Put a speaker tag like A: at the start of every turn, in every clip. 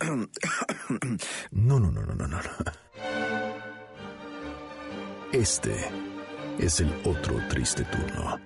A: No. Este es el otro triste turno.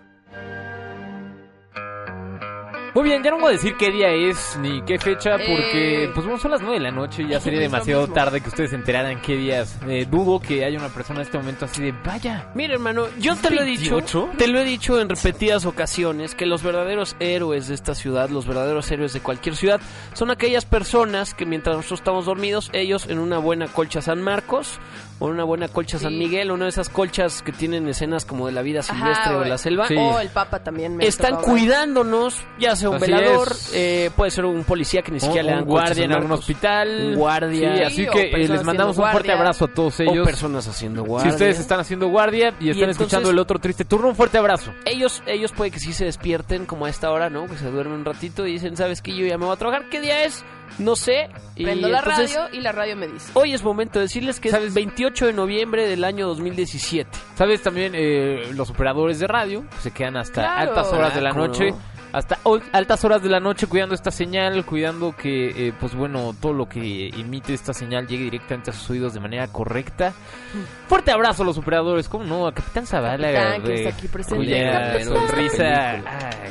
B: Muy bien, ya no voy a decir qué día es ni qué fecha porque pues bueno, son las 9 de la noche y ya sería demasiado tarde que ustedes se enteraran qué días. Dudo que haya una persona en este momento así de vaya.
C: Mira, hermano, yo te lo he dicho en repetidas ocasiones que los verdaderos héroes de esta ciudad, los verdaderos héroes de cualquier ciudad, son aquellas personas que mientras nosotros estamos dormidos, ellos en una buena colcha San Marcos o en una buena colcha San Miguel, una de esas colchas que tienen escenas como de la vida silvestre o de la selva,
D: o el Papa también
C: están cuidándonos, ya sea un
B: Así
C: velador, puede ser un policía que ni siquiera le dan
B: guardia en algún hospital,
C: un guardia,
B: sí, así que les mandamos un fuerte abrazo a todos ellos,
C: o personas haciendo guardia.
B: Si ustedes están haciendo guardia y están escuchando el otro triste turno, un fuerte abrazo.
C: Ellos puede que sí se despierten como a esta hora, ¿no? Que se duermen un ratito y dicen, ¿sabes qué? Yo ya me voy a trabajar. ¿Qué día es? No sé.
D: Prendo la radio y la radio me dice.
C: Hoy es momento de decirles que es el 28 de noviembre del año 2017.
B: ¿Sabes? También los operadores de radio se quedan hasta altas horas de la noche. No. Hasta altas horas de la noche cuidando esta señal, cuidando que, pues bueno, todo lo que emite esta señal llegue directamente a sus oídos de manera correcta. Fuerte abrazo a los operadores, ¿cómo no? A Capitán Zavala,
D: que está aquí presente.
B: Cuya sonrisa...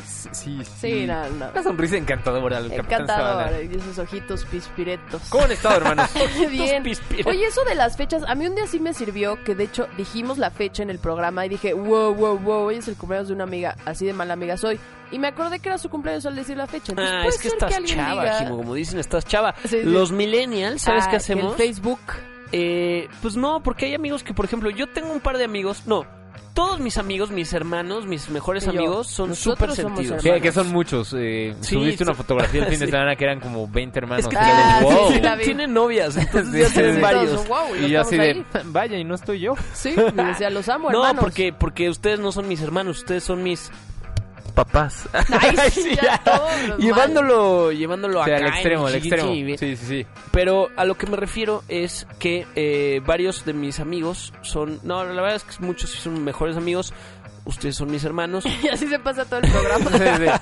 B: Sí.
D: No.
B: Una sonrisa encantadora del Capitán Zavala.
D: Y esos ojitos pispiretos.
B: ¿Cómo han estado, hermanos?
D: Bien. Oye, eso de las fechas, a mí un día sí me sirvió, que de hecho dijimos la fecha en el programa y dije, wow, hoy es el cumpleaños de una amiga, así de mala amiga soy. Y me acordé que era su cumpleaños al decir la fecha. Entonces,
C: es que estás chava, diga... Jimo, como dicen, estás chava.
D: Sí.
C: Los millennials, ¿sabes qué hacemos?
D: El Facebook.
C: Pues no, porque hay amigos que, por ejemplo, yo tengo un par de amigos, todos mis amigos, mis hermanos, mis mejores amigos son súper sentidos.
B: Que son muchos. Subiste una fotografía el fin de semana que eran como 20 hermanos.
C: Es que tienen novias, entonces ya tienen varios.
B: Y yo así de, vaya, y no estoy yo.
D: Sí, y decía, los amo, hermanos.
C: No, porque ustedes no son mis hermanos, ustedes son mis... papás.
D: Ay, sí, ya
C: llevándolo acá
B: al extremo, Sí.
C: Pero a lo que me refiero es que varios de mis amigos son... No, la verdad es que muchos sí son mejores amigos. Ustedes son mis hermanos.
D: Y así se pasa todo el programa.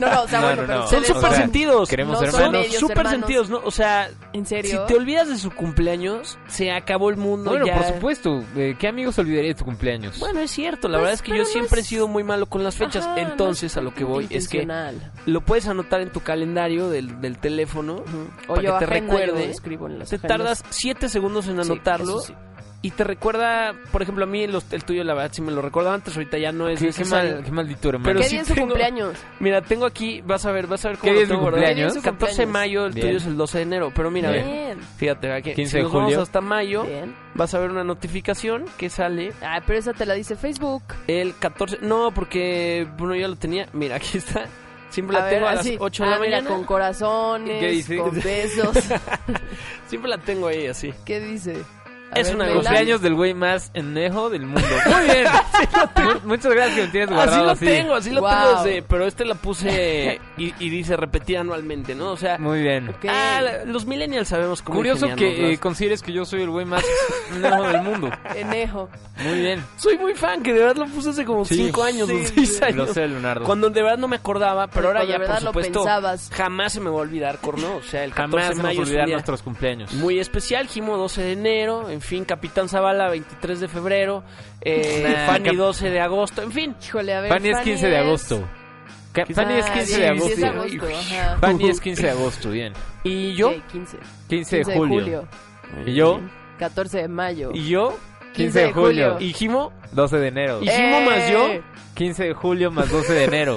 C: Pero son súper sentidos.
B: Queremos
C: hermanos. Súper sentidos, ¿no? O sea,
D: ¿en serio?
C: Si te olvidas de su cumpleaños, se acabó el mundo.
B: Bueno,
C: ya.
B: Por supuesto. ¿Qué amigo se olvidaría de tu cumpleaños?
C: Bueno, es cierto. La verdad es que yo siempre he sido muy malo con las fechas. Entonces, a lo que voy es que lo puedes anotar en tu calendario del teléfono para que te recuerde. Te tardas 7 segundos en anotarlo. Sí. Y te recuerda, por ejemplo, a mí el tuyo, la verdad, sí me lo recuerdo antes, ahorita ya no es necesario.
B: Qué maldito hermano.
D: Pero ¿qué día es su cumpleaños?
C: Mira, tengo aquí, vas a ver cómo
B: ¿qué día es su
C: cumpleaños? 14 de mayo, el tuyo es el 12 de enero, pero mira, fíjate, aquí,
B: 15
C: de
B: julio.
C: Vamos hasta mayo, vas a ver una notificación que sale.
D: Ah, pero esa te la dice Facebook.
C: El 14, no, porque, bueno, yo lo tenía, mira, aquí está. Siempre la tengo a las 8 de la mañana.
D: Mira, con corazones,
C: ¿qué dice?
D: Con besos.
C: Siempre la tengo ahí, así.
D: ¿Qué dice?
B: Es una cumpleaños del güey más enejo del mundo. Muy bien. Muchas gracias que me tienes guardado
C: así. Así lo tengo, pero la puse y dice repetir anualmente, ¿no? O sea,
B: muy bien.
C: Okay. Los millennials sabemos cómo.
B: Curioso que consideres que yo soy el güey más enejo del mundo.
D: Enejo.
B: Muy bien.
C: Soy muy fan, que de verdad lo puse hace como 5 años, 6 años.
B: Lo sé, Leonardo.
C: Cuando de verdad no me acordaba, pero ahora ya, por supuesto,
D: pensabas.
C: Jamás se me va a olvidar, ¿no? O sea, el 14
B: jamás
C: de mayo
B: es olvidar nuestros cumpleaños.
C: Muy especial, Jimo 12 de enero, en fin, Capitán Zavala 23 de febrero, Fanny 12 de agosto, en fin.
D: Híjole, a ver,
B: Fanny es 15 de agosto. Fanny es 15 de agosto. Fanny es 15 de agosto, bien.
C: ¿Y yo?
B: 15 de julio. ¿Y yo?
D: 14 de mayo.
C: ¿Y yo?
B: 15 de julio.
C: ¿Y Jimo?
B: 12 de enero.
C: ¿Y Jimo más yo?
B: 15 de julio más 12 de enero.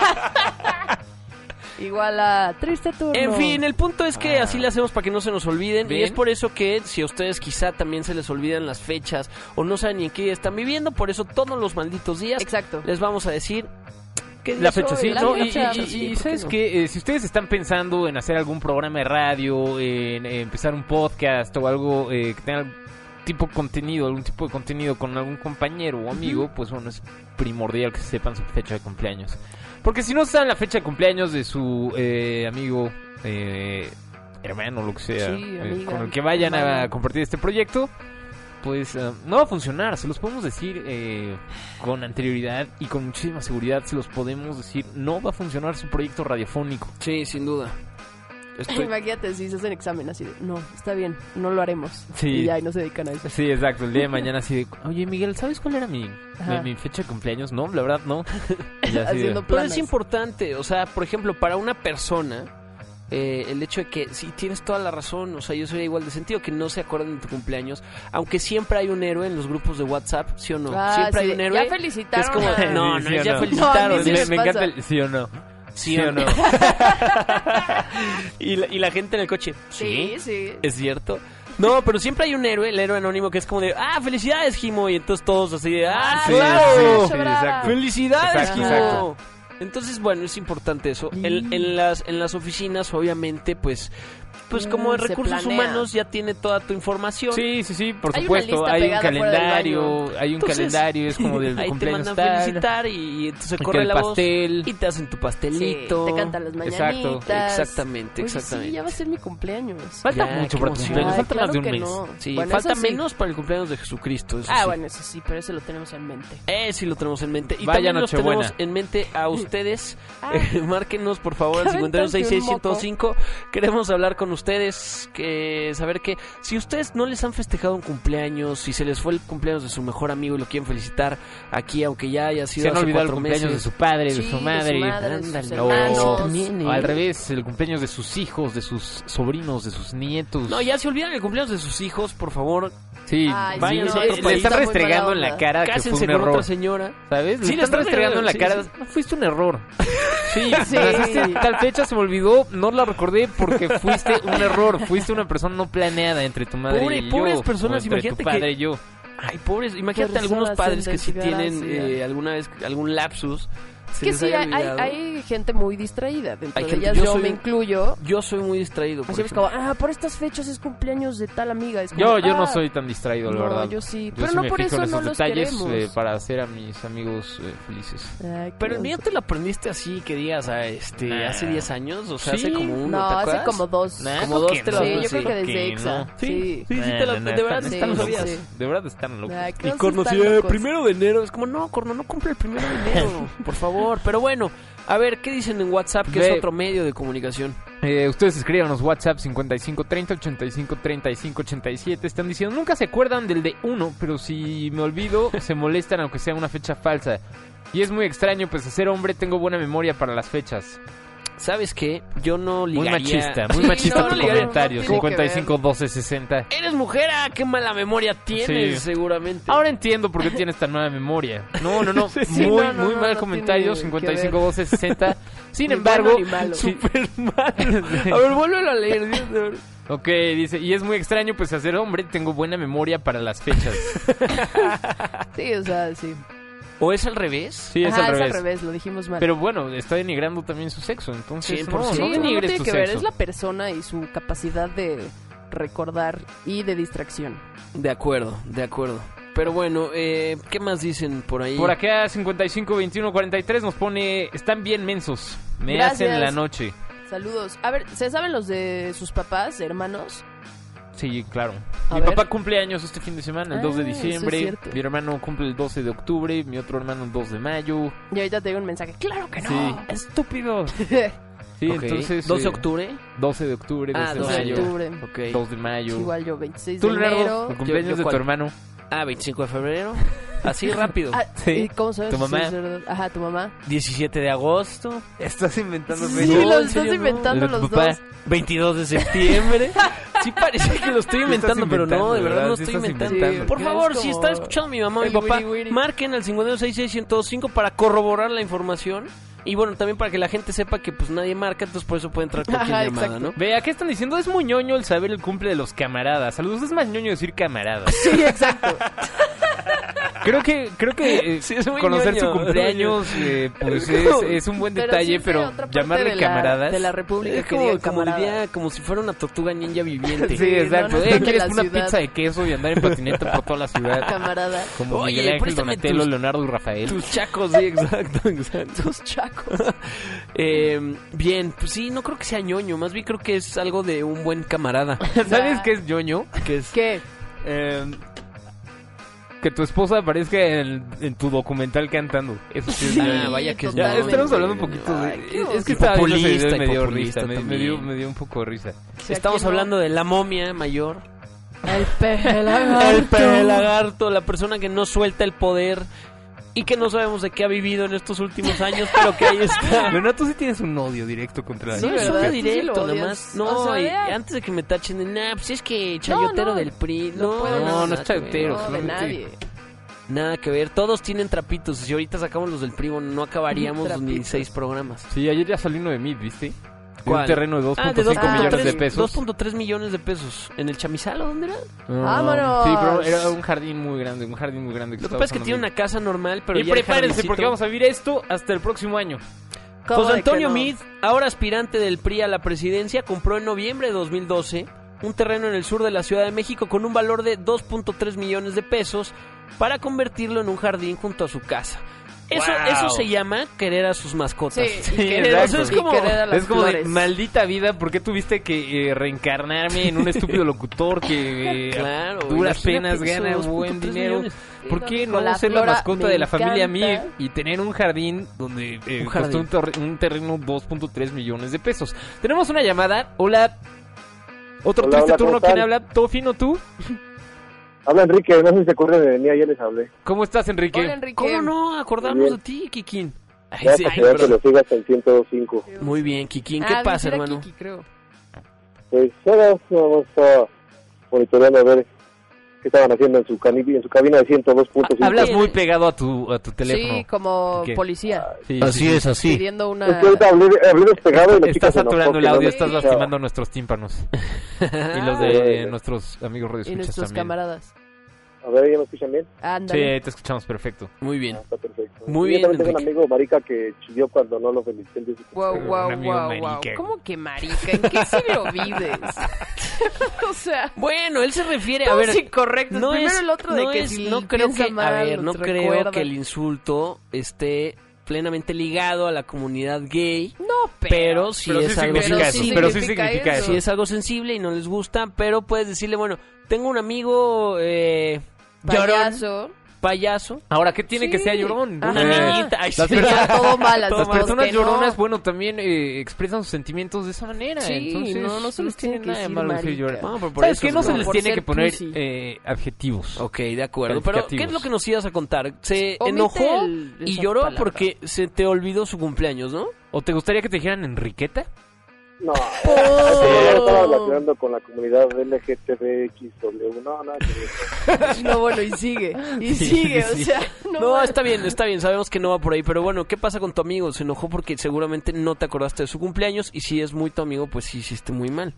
D: Igual a triste turno.
C: En fin, el punto es que así le hacemos para que no se nos olviden. Bien. Y es por eso que si a ustedes quizá también se les olvidan las fechas o no saben ni en qué día están viviendo, por eso todos los malditos días les vamos a decir
B: la fecha, sí, ¿no? Y ¿sabes qué? Si ustedes están pensando en hacer algún programa de radio, en empezar un podcast o algo que tenga algún tipo de contenido con algún compañero o amigo, pues bueno, es primordial que sepan su fecha de cumpleaños. Porque si no saben la fecha de cumpleaños de su amigo, hermano, lo que sea, con el que vayan a compartir este proyecto, pues no va a funcionar. Se los podemos decir con anterioridad y con muchísima seguridad. Se los podemos decir, no va a funcionar su proyecto radiofónico.
C: Sí, sin duda.
D: Imagínate si se hacen examen así de, no, está bien, no lo haremos.
B: Sí.
D: Y ya, y no se dedican a eso.
B: Sí, exacto. El día de mañana así de, oye, Miguel, ¿sabes cuál era mi fecha de cumpleaños? No, la verdad, no. Y ya así de,
C: pero es importante, o sea, por ejemplo, para una persona, el hecho de que, sí, tienes toda la razón, o sea, yo soy igual de sentido, que no se acuerdan de tu cumpleaños, aunque siempre hay un héroe en los grupos de WhatsApp, ¿sí o no? Siempre hay un héroe.
D: Ya felicitaron.
C: Es como, no,
B: sí,
C: ya
B: no.
C: felicitaron.
D: No, sí
B: me encanta el sí o no.
C: ¿Sí o no? y la gente en el coche,
D: Sí.
C: ¿es cierto? No, pero siempre hay un héroe, el héroe anónimo, que es como de, felicidades, Jimo, y entonces todos así de,
B: sí,
C: claro,
B: sí, exacto.
C: felicidades,
B: Exacto,
C: Jimo.
B: exacto.
C: Entonces, bueno, es importante eso. En las oficinas, obviamente, pues como en
D: se
C: recursos
D: planea.
C: humanos ya tiene toda tu información.
B: Sí, por
D: Hay una
B: supuesto.
D: lista
B: Hay un
D: pegada fuera del
B: calendario,
D: baño.
B: hay un
C: Entonces,
B: calendario, es como del
C: ahí te
B: cumpleaños
C: mandan
B: tal.
C: felicitar y entonces
B: Y
C: corre
B: que el
C: la voz
B: pastel.
C: y te hacen tu
D: Sí,
C: pastelito.
D: te cantan las mañanitas.
C: Exactamente.
D: Oye, sí, ya va a ser mi cumpleaños.
B: Falta
C: Ya,
B: mucho
C: qué
B: para tu
C: emoción.
B: cumpleaños,
D: Ay,
B: falta
D: claro
B: más de un
D: que
B: mes.
D: no.
C: Sí,
D: Bueno,
C: falta
D: eso sí.
C: menos para el cumpleaños de Jesucristo. Eso sí.
D: Bueno, eso sí, pero ese lo tenemos en mente.
C: Sí lo tenemos en mente. Y
B: Vaya
C: también los
B: Nochebuena.
C: tenemos en mente a ustedes. Márquenos, por favor, al
D: ¿Qué aventaste
C: 5166-1025. Queremos hablar con ustedes, saber que si ustedes no les han festejado un cumpleaños, si se les fue el cumpleaños de su mejor amigo y lo quieren felicitar aquí, aunque ya haya sido
B: Se han
C: hace
B: olvidado el
C: 4
B: cumpleaños
C: meses.
B: de su padre,
D: Sí,
B: de su madre.
D: de sus
C: Ándale.
D: hermanos.
C: También,
B: O al revés, el cumpleaños de sus hijos, de sus sobrinos, de sus nietos.
C: No, ya se olvidan el cumpleaños de sus hijos, por favor.
B: Sí,
D: Ay,
C: vayan
D: sí,
C: a
B: le
C: otro país.
B: están
D: Está muy
B: restregando
D: mala
B: en la
D: onda.
B: cara que fue
C: Cásense
B: un
C: con otra
B: error.
C: señora.
B: ¿Sabes?
C: Sí,
B: Le
C: le
B: están
C: están
B: restregando en la
C: regalando,
B: cara.
C: sí,
B: No, fuiste un error. Sí,
D: Sí.
B: naciste tal fecha, se me olvidó, no la recordé porque fuiste un error. Fuiste una persona no planeada entre tu madre y yo.
C: Pobres personas,
B: o entre
C: imagínate
B: tu padre
C: que-
B: y yo.
C: Ay, pobres, imagínate
D: Qué
C: algunos
D: personas
C: padres que sí
D: sin
C: tienen
D: desgracia.
C: alguna vez algún lapsus.
D: Es
C: se
D: que
C: les
D: sí,
C: haya
D: hay,
C: olvidado.
D: hay gente muy distraída. Dentro
C: Hay
D: de
C: gente-
D: ellas
C: yo
D: yo
C: soy-
D: me incluyo.
C: Yo soy muy distraído. por
D: Así es
C: ejemplo.
D: como, por estas fechas es cumpleaños de tal amiga. Es como,
B: Yo no soy tan distraído, la
D: no,
B: verdad.
D: yo sí.
B: Yo
D: Pero
B: sí
D: no
B: me
D: por
B: fijo
D: eso
B: en
D: no
B: esos
D: los
B: detalles
D: queremos.
B: para hacer a mis amigos felices.
D: Ay,
C: Pero
D: qué
C: ni ya
D: oso.
C: te lo aprendiste así, que digas, hace 10 años, o sea,
B: Sí.
C: hace como uno,
D: No,
C: ¿te
D: hace
C: acuerdas?
D: como 2.
B: Nah,
C: Como
B: ¿por
C: dos
B: qué
C: te
B: no?
C: lo-
D: Sí, yo
C: sí.
D: creo que
B: ¿Por
D: desde
B: qué
D: EXA.
B: no?
C: Sí,
D: Sí.
C: te lo- de verdad
D: sí,
C: están
D: sí,
C: sabías.
D: sí.
B: De verdad están locos.
D: Ay, qué
C: Y
D: osos
C: Corno
D: tan
C: así,
D: locos.
C: 1 de enero, es como, no, Corno, no cumple el 1 de enero, por favor. Pero bueno, a ver, ¿qué dicen en WhatsApp, que es
B: Ve.
C: otro medio de comunicación?
B: Ustedes escríbanos WhatsApp 5530 85 35 87. Están diciendo, nunca se acuerdan del de uno, pero si me olvido, se molestan aunque sea una fecha falsa. Y es muy extraño, pues a ser hombre tengo buena memoria para las fechas.
C: ¿Sabes qué? Yo no
B: Muy
C: ligaría...
B: machista, muy
D: Sí,
B: machista
D: no,
B: tu
D: no,
B: comentario.
D: no tiene que
B: 55 12 60.
C: Eres mujer, qué mala memoria tienes,
B: Sí.
C: seguramente.
B: Ahora entiendo por qué tienes tan mala memoria. No.
D: Sí,
B: muy
D: no,
B: muy mal
D: no
B: comentario.
D: tiene
B: 55
D: que ver.
B: 12 60. Sin
D: Ni
B: embargo,
D: bueno ni malo.
B: sí.
C: Súper mal. A ver, vuélvelo a leer. Dios de verdad.
B: Ok, dice, y es muy extraño, pues a ser hombre tengo buena memoria para las fechas.
D: Sí, o sea, sí.
C: ¿O es al revés?
B: Sí, es
D: Ajá,
B: al revés.
D: lo dijimos mal.
B: Pero bueno, está denigrando también su sexo, entonces
C: 100%.
B: no
D: sí, no
B: denigres
D: tiene
B: tu
D: que ver,
B: sexo.
D: es la persona y su capacidad de recordar y de distracción.
C: De acuerdo. Pero bueno, ¿qué más dicen por ahí?
B: Por acá 55 21 43 nos pone, están bien mensos, me
D: Gracias.
B: hacen la noche.
D: Saludos. A ver, ¿se saben los de sus papás, hermanos?
B: Sí, claro.
D: A
B: Mi
D: ver.
B: papá cumple años este fin de semana, el 2 de
D: Ah, eso es
B: diciembre.
D: cierto.
B: Mi hermano cumple el 12 de octubre, mi otro hermano el 2 de mayo.
D: Y ahorita te digo un mensaje. ¡Claro que
B: Sí,
D: no!
B: estúpido. Sí,
C: Ok.
B: entonces
C: 2 de
B: eh,
C: octubre.
B: 12 de octubre, 2 de
C: 12 de
B: mayo,
D: octubre.
C: Ok.
B: 2 de mayo.
D: Igual yo, 26
B: Tú,
D: de
B: Leonardo,
D: enero.
B: el cumpleaños
C: Yo
B: de tu
C: ¿cuál?
B: hermano.
C: 25 de febrero. Así rápido.
B: Sí.
D: ¿Y cómo sabes?
B: ¿Tu
D: si
B: mamá?
D: es verdad? Ajá, tu mamá.
C: 17 de agosto.
B: Estás inventando
D: Sí,
C: No,
D: los
C: en
D: estás
C: serio, no.
D: inventando
B: El de tu
D: los
B: papá.
D: dos.
C: 22 de septiembre. Sí parece que lo estoy inventando, pero no, de verdad no
B: sí
C: estoy
B: estás
C: inventando. Por
D: Sí,
C: favor,
D: es
C: si
D: como
C: está escuchando mi mamá o mi
D: el
C: papá,
D: wiri wiri.
C: marquen al 5166-1025 para corroborar la información. Y bueno, también para que la gente sepa que pues nadie marca, entonces por eso puede entrar cualquier
D: Ajá,
C: llamada,
D: exacto.
C: ¿no?
B: Ve, ¿qué están diciendo? Es muy ñoño el saber el cumple de los camaradas. Saludos, es más ñoño decir camaradas.
D: Sí, exacto.
B: Creo que
C: Sí, es muy
B: conocer
C: ñoño.
B: su cumpleaños pues es un buen
D: Pero
B: detalle,
D: sí es de
B: pero
D: otra parte
B: llamarle
D: de
B: camaradas.
D: de la República
C: Es
D: que diga
C: como
D: camarada.
C: diría, como si fuera una tortuga ninja viviente.
B: Sí, exacto.
D: no están en
B: ¿Quieres
D: la
B: una
D: ciudad.
B: pizza de queso y andar en patineta por toda la ciudad?
D: Camarada.
B: Como
C: Oye,
B: Miguel Ángel,
C: préstame
B: Donatello,
C: tus-
B: Leonardo y Rafael.
C: Tus chacos, sí, exacto.
D: Tus chacos.
C: Bien, pues sí, no creo que sea ñoño, más bien creo que es algo de un buen camarada.
B: ¿Sabes qué es ñoño?
C: Que es
D: ¿Qué?
B: Eh, que tu esposa aparezca en tu documental cantando. Eso sí es
C: vaya que
B: ya estamos hablando un poquito de... Es que estaba
C: populista y
B: me dio
C: populista
B: risa, me dio un poco de risa.
C: Estamos hablando de la momia mayor.
D: El pelagarto.
C: El pelagarto, la persona que no suelta el poder y que no sabemos de qué ha vivido en estos últimos años, pero que ahí está.
B: Pero no, tú sí tienes un odio directo contra
C: No,
B: la
C: es
D: ¿verdad?
C: un
D: Tú sí
C: directo,
D: lo
C: nada
D: odias.
C: más. No,
D: O sea,
C: y
D: ya.
C: antes de que me tachen de, pues es que chayotero
D: No,
C: del PRI.
D: no puede,
B: no es
C: nada que
B: chayotero.
C: ver.
D: No, de nadie.
C: Nada que ver, todos tienen trapitos. Si ahorita sacamos los del PRI, no acabaríamos ni
D: Trapitos.
C: 6 programas.
B: Sí, ayer ya salió uno de mí, ¿viste? De
C: ¿Cuál?
B: un terreno de 2.5
C: de
B: millones de pesos.
C: 2.3 millones de pesos. ¿En el Chamizal o dónde era?
D: ¡Vámonos!
B: Sí, pero era un jardín muy grande,
C: Lo que pasa es que tiene una casa normal, pero
B: Y
C: ya el
B: prepárense
C: jardincito-
B: porque vamos a vivir esto hasta el próximo año.
D: ¿Cómo
C: José
D: de que
C: Antonio
D: no?
C: Meade, ahora aspirante del PRI a la presidencia, compró en noviembre de 2012 un terreno en el sur de la Ciudad de México con un valor de 2.3 millones de pesos para convertirlo en un jardín junto a su casa. Eso se llama querer a sus mascotas.
D: Sí, y querer,
B: exacto.
D: y querer a las
B: Es como de,
D: flores.
B: maldita vida, ¿por qué tuviste que reencarnarme en un estúpido locutor que
C: Claro,
B: duras
C: imagínate
B: penas
C: eso,
B: gana
C: 2.3
B: buen dinero?
C: millones.
B: ¿Por qué
D: con
B: no
D: la
B: ser la
D: flora
B: mascota
D: me
B: de la familia
D: encanta.
B: Meade y tener un jardín donde
C: jardín.
B: costó un terreno 2.3 millones de pesos? Tenemos una llamada. Hola. Otro
E: Hola,
B: triste
E: hola,
B: turno.
E: ¿cómo
B: ¿Quién
E: están?
B: habla? ¿Todo fino tú?
E: Habla Enrique, no sé si se acuerdan de mí, ayer les hablé.
B: ¿Cómo estás, Enrique?
D: Hola, Enrique.
C: ¿Cómo no? Acordarnos
E: Bien.
C: de ti, Kikín. Ay,
E: Ya
C: sí,
E: para
C: ay,
E: que
C: perdón.
E: lo siga hasta el 105.
C: Muy bien, Kikín. ¿Qué
D: Ah,
C: pasa,
D: era
C: hermano?
D: Kiki, creo.
E: Pues ahora vamos a monitoreando a ver qué estaban haciendo en su cabina de 102.5.
B: Hablas muy pegado a tu teléfono.
D: Sí, como
B: ¿Qué?
D: policía.
B: Sí, sí, sí.
C: así.
D: Pidiendo una...
E: Es que ahorita hablé despegado y la chica
B: Estás
E: se enojó
B: saturando el
E: que no
B: audio,
E: me
B: estás
E: escuchaba.
B: lastimando nuestros tímpanos. Y los de nuestros amigos
D: Y
B: radioescuchas
D: nuestros
B: también.
D: camaradas.
E: A ver, ¿ya me escuchan bien?
B: Sí,
D: Ándale.
B: te escuchamos perfecto.
C: Muy bien.
E: Ah, está perfecto.
C: Muy
E: Y
C: bien,
E: yo también tengo un
C: Enrique.
E: amigo marica que chilló cuando no lo felicité el día de su
D: Wow,
E: cumpleaños.
D: wow,
B: Un amigo
D: wow, wow.
B: marica.
D: ¿Cómo que marica? ¿En qué siglo vives? O sea,
C: Bueno, él se refiere a
D: todos
C: ver.
D: incorrectos.
C: No
D: Primero
C: es,
D: el otro de
C: no
D: que
C: es-
D: si
C: no creo
D: piensa
C: que,
D: mal,
C: a ver, no
D: te
C: creo
D: recuerda.
C: que el insulto esté plenamente ligado a la comunidad gay,
D: No,
C: pero sí
B: Pero sí
C: es algo
B: significa eso.
C: sensible.
B: Pero sí significa eso.
C: Sí es algo sensible y no les gusta, pero puedes decirle, bueno, tengo un amigo
D: Payaso.
C: payaso,
B: Ahora, ¿qué tiene
D: Sí.
B: que sea llorón?
C: una
D: Ajá.
C: niñita. Ay,
B: Las
C: sí.
B: personas-
D: Todo mal, las
B: Las
D: dos
B: personas
D: que no.
B: lloronas, bueno, también expresan sus sentimientos de esa manera.
D: Sí,
B: entonces,
D: no se les tiene que
B: nada de
D: decir
B: malo decir
D: marica.
B: llorar.
C: No, pero por
B: ¿Sabes
C: eso
B: qué? No
C: es
B: se
C: broma.
B: les
D: por
B: tiene
D: ser
B: que poner
D: pussy.
B: adjetivos.
C: Ok, de acuerdo. Pero, ¿qué
B: Calificativos.
C: es lo que nos ibas a contar? Se
D: Omite
C: enojó y
D: esa
C: lloró
D: palabra.
C: porque se te olvidó su cumpleaños, ¿no?
B: ¿O te gustaría que te dijeran Enriqueta?
E: No, eso no lo estaba relacionando con la comunidad LGTBXW. No, nada que ver.
D: No, bueno, y sigue. Y
B: Sí,
D: sigue,
B: sí.
D: o sea.
C: No, está bien, sabemos que no va por ahí, pero bueno, ¿qué pasa con tu amigo? Se enojó porque seguramente no te acordaste de su cumpleaños y si es muy tu amigo, pues sí hiciste muy mal.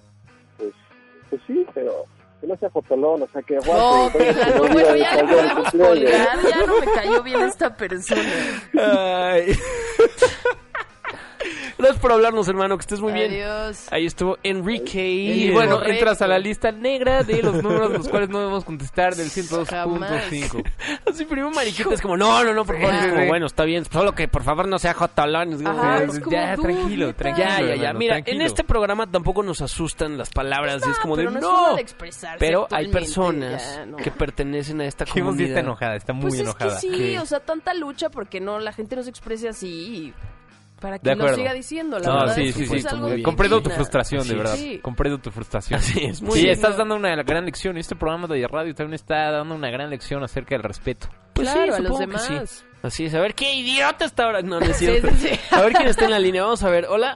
E: Pues sí, pero que no sea fotolón, o sea, que
D: No,
E: aguante.
D: que la no,
E: Entonces,
D: bueno,
E: el
D: ya
E: día
D: no
E: del
D: podemos
E: cumpleaños.
D: colgar, ya no me cayó bien esta persona.
C: Ay. Gracias por hablarnos, hermano, que estés muy bien.
D: Adiós.
C: Ahí estuvo Enrique.
B: Y bueno,
D: correcto.
B: entras a la lista negra de los números los cuales no debemos contestar del 102.5.
C: Así primero mariquita es como, no, por favor. Es como, bueno, está bien, solo que por favor no sea jotolón. Es como,
D: Ajá,
C: ya,
D: es como,
B: ya,
D: dude,
B: tranquilo,
D: neta.
B: tranquilo.
C: ya.
B: hermano,
C: Mira,
B: tranquilo.
C: en este programa tampoco nos asustan las palabras. y es como de,
D: pero no es
C: no.
D: forma de expresarse
C: Pero hay
D: actualmente,
C: personas
D: ya, no.
C: que pertenecen a esta
B: Chemos sí está
C: comunidad.
B: enojada, está muy
D: Pues
B: enojada.
D: es que sí,
C: ¿Qué?
D: o sea, tanta lucha porque no la gente no se exprese así para
B: De
D: que lo
B: acuerdo.
D: siga diciendo. La
B: No,
D: verdad
B: sí,
D: es que
B: sí,
D: fue
B: sí.
D: algo
C: muy bien.
B: Comprendo tu
D: digna.
B: frustración, de
C: Sí,
B: verdad.
D: sí.
B: Comprendo tu frustración.
C: Así es, muy
B: Sí,
C: bien.
B: estás dando una gran lección. Este programa de radio también está dando una gran lección acerca del respeto.
C: Pues
D: Claro,
C: sí,
D: a los
C: supongo que
D: demás.
C: sí. Así es, a ver, qué idiota está ahora. No, no es
D: Sí,
C: cierto.
D: sí, sí.
C: A ver quién está en la línea. Vamos a ver. Hola.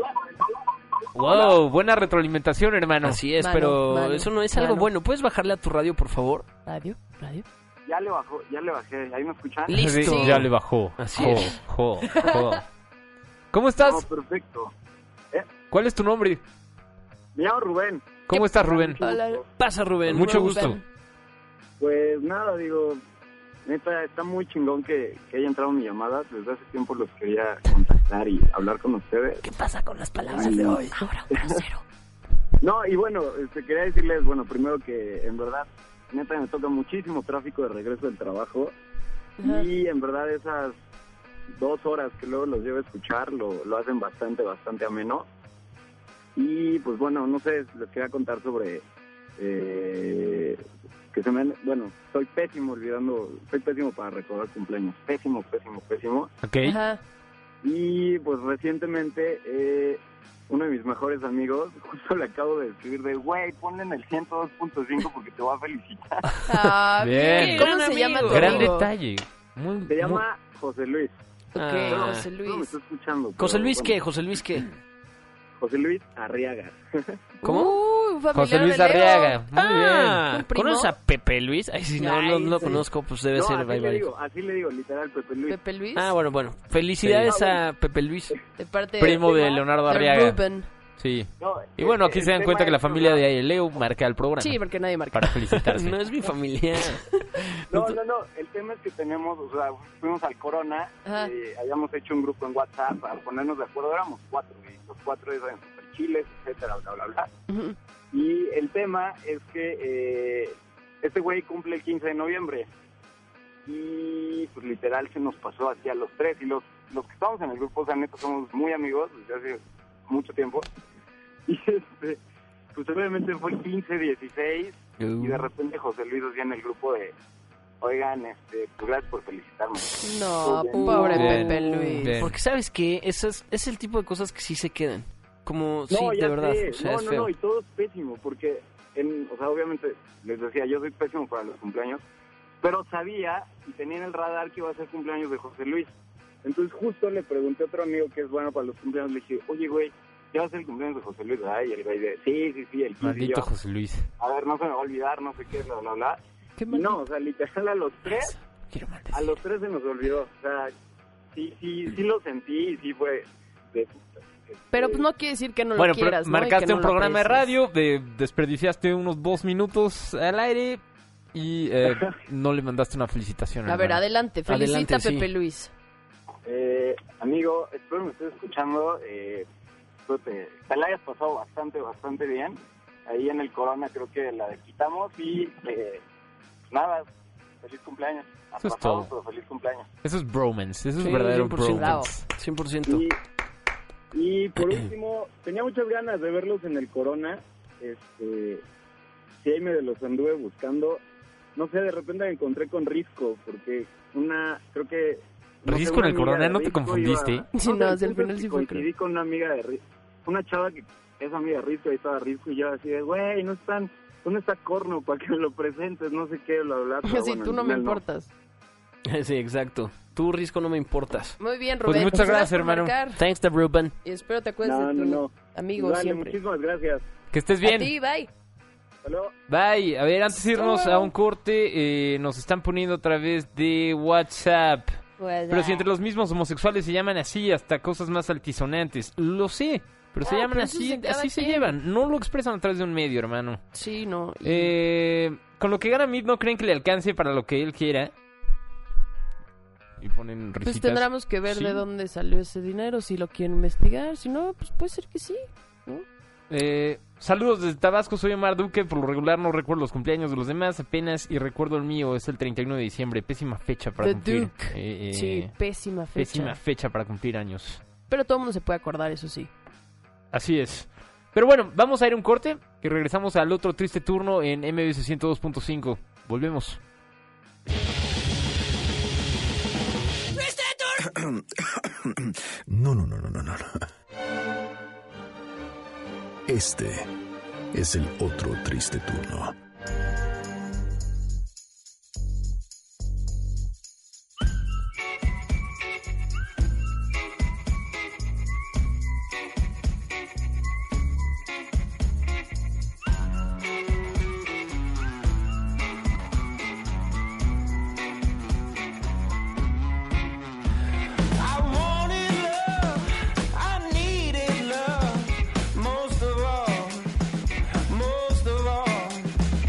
B: Wow, buena retroalimentación, hermano.
C: Así es,
D: Mano,
C: pero
D: mano,
C: eso no es algo
D: mano.
C: bueno. ¿Puedes bajarle a tu radio, por favor?
D: Radio.
E: Ya le bajé, ¿ahí me escuchan?
C: Listo.
B: Sí, ya le bajó.
C: Así
B: Jo,
C: es.
B: jo, jo. ¿Cómo estás?
E: No, perfecto.
B: ¿Cuál es tu nombre?
E: Me llamo Rubén.
B: ¿Cómo estás, Rubén?
D: Hola.
C: Pasa, Rubén.
B: Mucho
D: Rubén.
B: gusto.
E: Pues nada, digo, neta, está muy chingón que haya entrado mi llamada. Desde hace tiempo los quería contactar y hablar con ustedes.
D: ¿Qué pasa con las palabras de hoy? Ahora, grosero.
E: No, y bueno, quería decirles, bueno, primero que en verdad, neta, me toca muchísimo tráfico de regreso del trabajo.
D: Ajá.
E: Y en verdad esas 2 horas que luego los llevo a escuchar lo hacen bastante ameno. Y pues bueno, no sé, les quería contar sobre que se me han... Bueno, soy pésimo para recordar cumpleaños. Pésimo.
B: Ok.
D: Ajá.
E: Y pues recientemente uno de mis mejores amigos justo le acabo de escribir de, güey, ponle en el 102.5 porque te voy a felicitar.
D: Ah, bien. ¿Cómo se llama tu
B: Gran
D: amigo?
B: detalle.
E: Se llama José Luis.
D: Ok, José Luis.
E: No me está escuchando.
C: ¿José Luis
E: bueno,
C: qué? ¿José Luis qué?
E: José Luis Arriaga.
C: ¿Cómo?
D: Un familiar
B: José Luis
D: de Leo.
B: Arriaga. Muy
D: ¿Un primo?
C: ¿Conoces a Pepe Luis? Ay, si no
E: Ay,
C: lo
E: sí.
C: conozco, pues debe
E: No,
C: ser
E: así le digo, literal, Pepe Luis.
D: Pepe Luis.
C: Ah, bueno. Felicidades a Pepe Luis.
D: De parte
B: Primo de Leonardo Arriaga.
D: Ruben.
B: Sí.
E: No,
B: Y bueno, aquí se dan
E: el
B: cuenta
E: tema
B: que la
E: es,
B: familia
E: ¿no?
B: de Leo marca el programa.
D: Sí, porque nadie marca.
B: Para felicitarse.
C: No es mi familia.
E: No, el tema es que tenemos, o sea, fuimos al Corona,
D: Ajá.
E: habíamos hecho un grupo en WhatsApp para ponernos de acuerdo, éramos 4, y los 4 eran super chiles, etcétera, bla.
D: Ujú.
E: Y el tema es que este güey cumple el 15 de noviembre, y pues literal se nos pasó así a los 3, y los que estamos en el grupo, o sea, neta, somos muy amigos desde hace mucho tiempo, y pues obviamente fue el 15, 16, y de repente José Luis hacía en el grupo de, oigan, pues gracias por felicitarme.
D: No,
E: Bien.
D: pobre
B: Bien.
D: Pepe Luis.
B: Bien.
C: Porque ¿sabes qué? Es el tipo de cosas que sí se quedan. Como, sí,
E: No,
C: de
E: ya
C: verdad.
E: sé.
C: O sea, es feo.
E: No, y todo es pésimo, porque, o sea, obviamente, les decía, yo soy pésimo para los cumpleaños, pero sabía y tenía en el radar que iba a ser cumpleaños de José Luis. Entonces justo le pregunté a otro amigo que es bueno para los cumpleaños, le dije, oye, güey, ¿ya va a ser el cumpleaños de José Luis? Ay, y el güey de, sí, el 15.
B: Maldito
E: Y yo,
B: José Luis.
E: a ver, no se me va a olvidar, no sé qué, bla.
D: Qué
E: Y
D: mal.
E: no, o sea, literal a los 3
B: Quiero maldecir.
E: se nos olvidó. O sea, sí lo sentí y sí fue...
D: Pero pues no quiere decir que no
B: Bueno,
D: lo quieras,
B: pero
D: ¿no? Y
B: marcaste
D: que no
B: un
D: lo
B: programa de
D: aprecies.
B: radio, desperdiciaste unos 2 minutos al aire y no le mandaste una felicitación.
D: A ver,
B: hermano.
D: adelante. Felicita a
C: Adelante, sí.
D: Pepe Luis.
E: Amigo, espero me estés escuchando. Espero te la hayas pasado bastante bien. Ahí en el Corona creo que la quitamos y nada, feliz cumpleaños.
B: Eso es
E: Atrasado,
B: todo.
E: pero feliz cumpleaños.
B: Eso es bromance, eso es
C: Sí,
B: verdadero
C: 100%.
B: bromance.
C: 100%.
E: Y por último, tenía muchas ganas de verlos en el Corona. Sí, ahí me los anduve buscando. No sé, de repente me encontré con Risco, porque creo que...
B: ¿Risco en el Corona? ¿No te confundiste?
D: Sí, no, hacia el
E: el punto
D: final
E: es
D: sí
E: que
D: fue,
E: coincidí con una amiga de Risco, una chava que es amiga de Risco, ahí estaba Risco, y yo así de, güey, ¿dónde está Corno para que me lo presentes? No sé qué, bla. Pero
D: Sí,
E: bueno,
D: tú
E: al
D: no me
E: final
D: importas.
C: Sí, exacto. Tú, Risco, no me importas.
D: Muy bien,
B: Pues
D: Rubén.
B: muchas gracias,
D: por
B: hermano.
D: marcar.
C: Thanks to Ruben.
D: Y espero te acuerdes de tu
E: No.
D: amigo
E: Vale,
D: siempre.
E: muchísimas gracias.
B: Que estés
D: A
B: bien.
D: ti, bye.
E: Hasta luego.
B: Bye. A ver, antes de irnos a un corte, nos están poniendo a través de WhatsApp. Pero si entre los mismos homosexuales se llaman así, hasta cosas más altisonantes. Lo sé, pero se llaman
D: pero eso
B: así,
D: es de cada
B: así se
D: quien.
B: llevan. No lo expresan a través de un medio, hermano.
D: Sí, no.
B: Con lo que gana Mid, ¿no creen que le alcance para lo que él quiera? Y ponen risitas.
D: Pues tendremos que ver
B: Sí.
D: de dónde salió ese dinero, si lo quieren investigar. Si no, pues puede ser que sí. ¿no?
B: Saludos desde Tabasco, soy Omar Duque. Por lo regular no recuerdo los cumpleaños de los demás, apenas y recuerdo el mío, es el 31 de diciembre. Pésima fecha para
D: The
B: cumplir.
D: Duke. Sí, pésima fecha.
B: Pésima fecha para cumplir años.
D: Pero todo el mundo se puede acordar, eso sí.
B: Así es. Pero bueno, vamos a ir a un corte y regresamos al otro triste turno en MBS 102.5. Volvemos.
A: No. Este es el otro triste turno.
F: I wanted love, I needed love, most of all,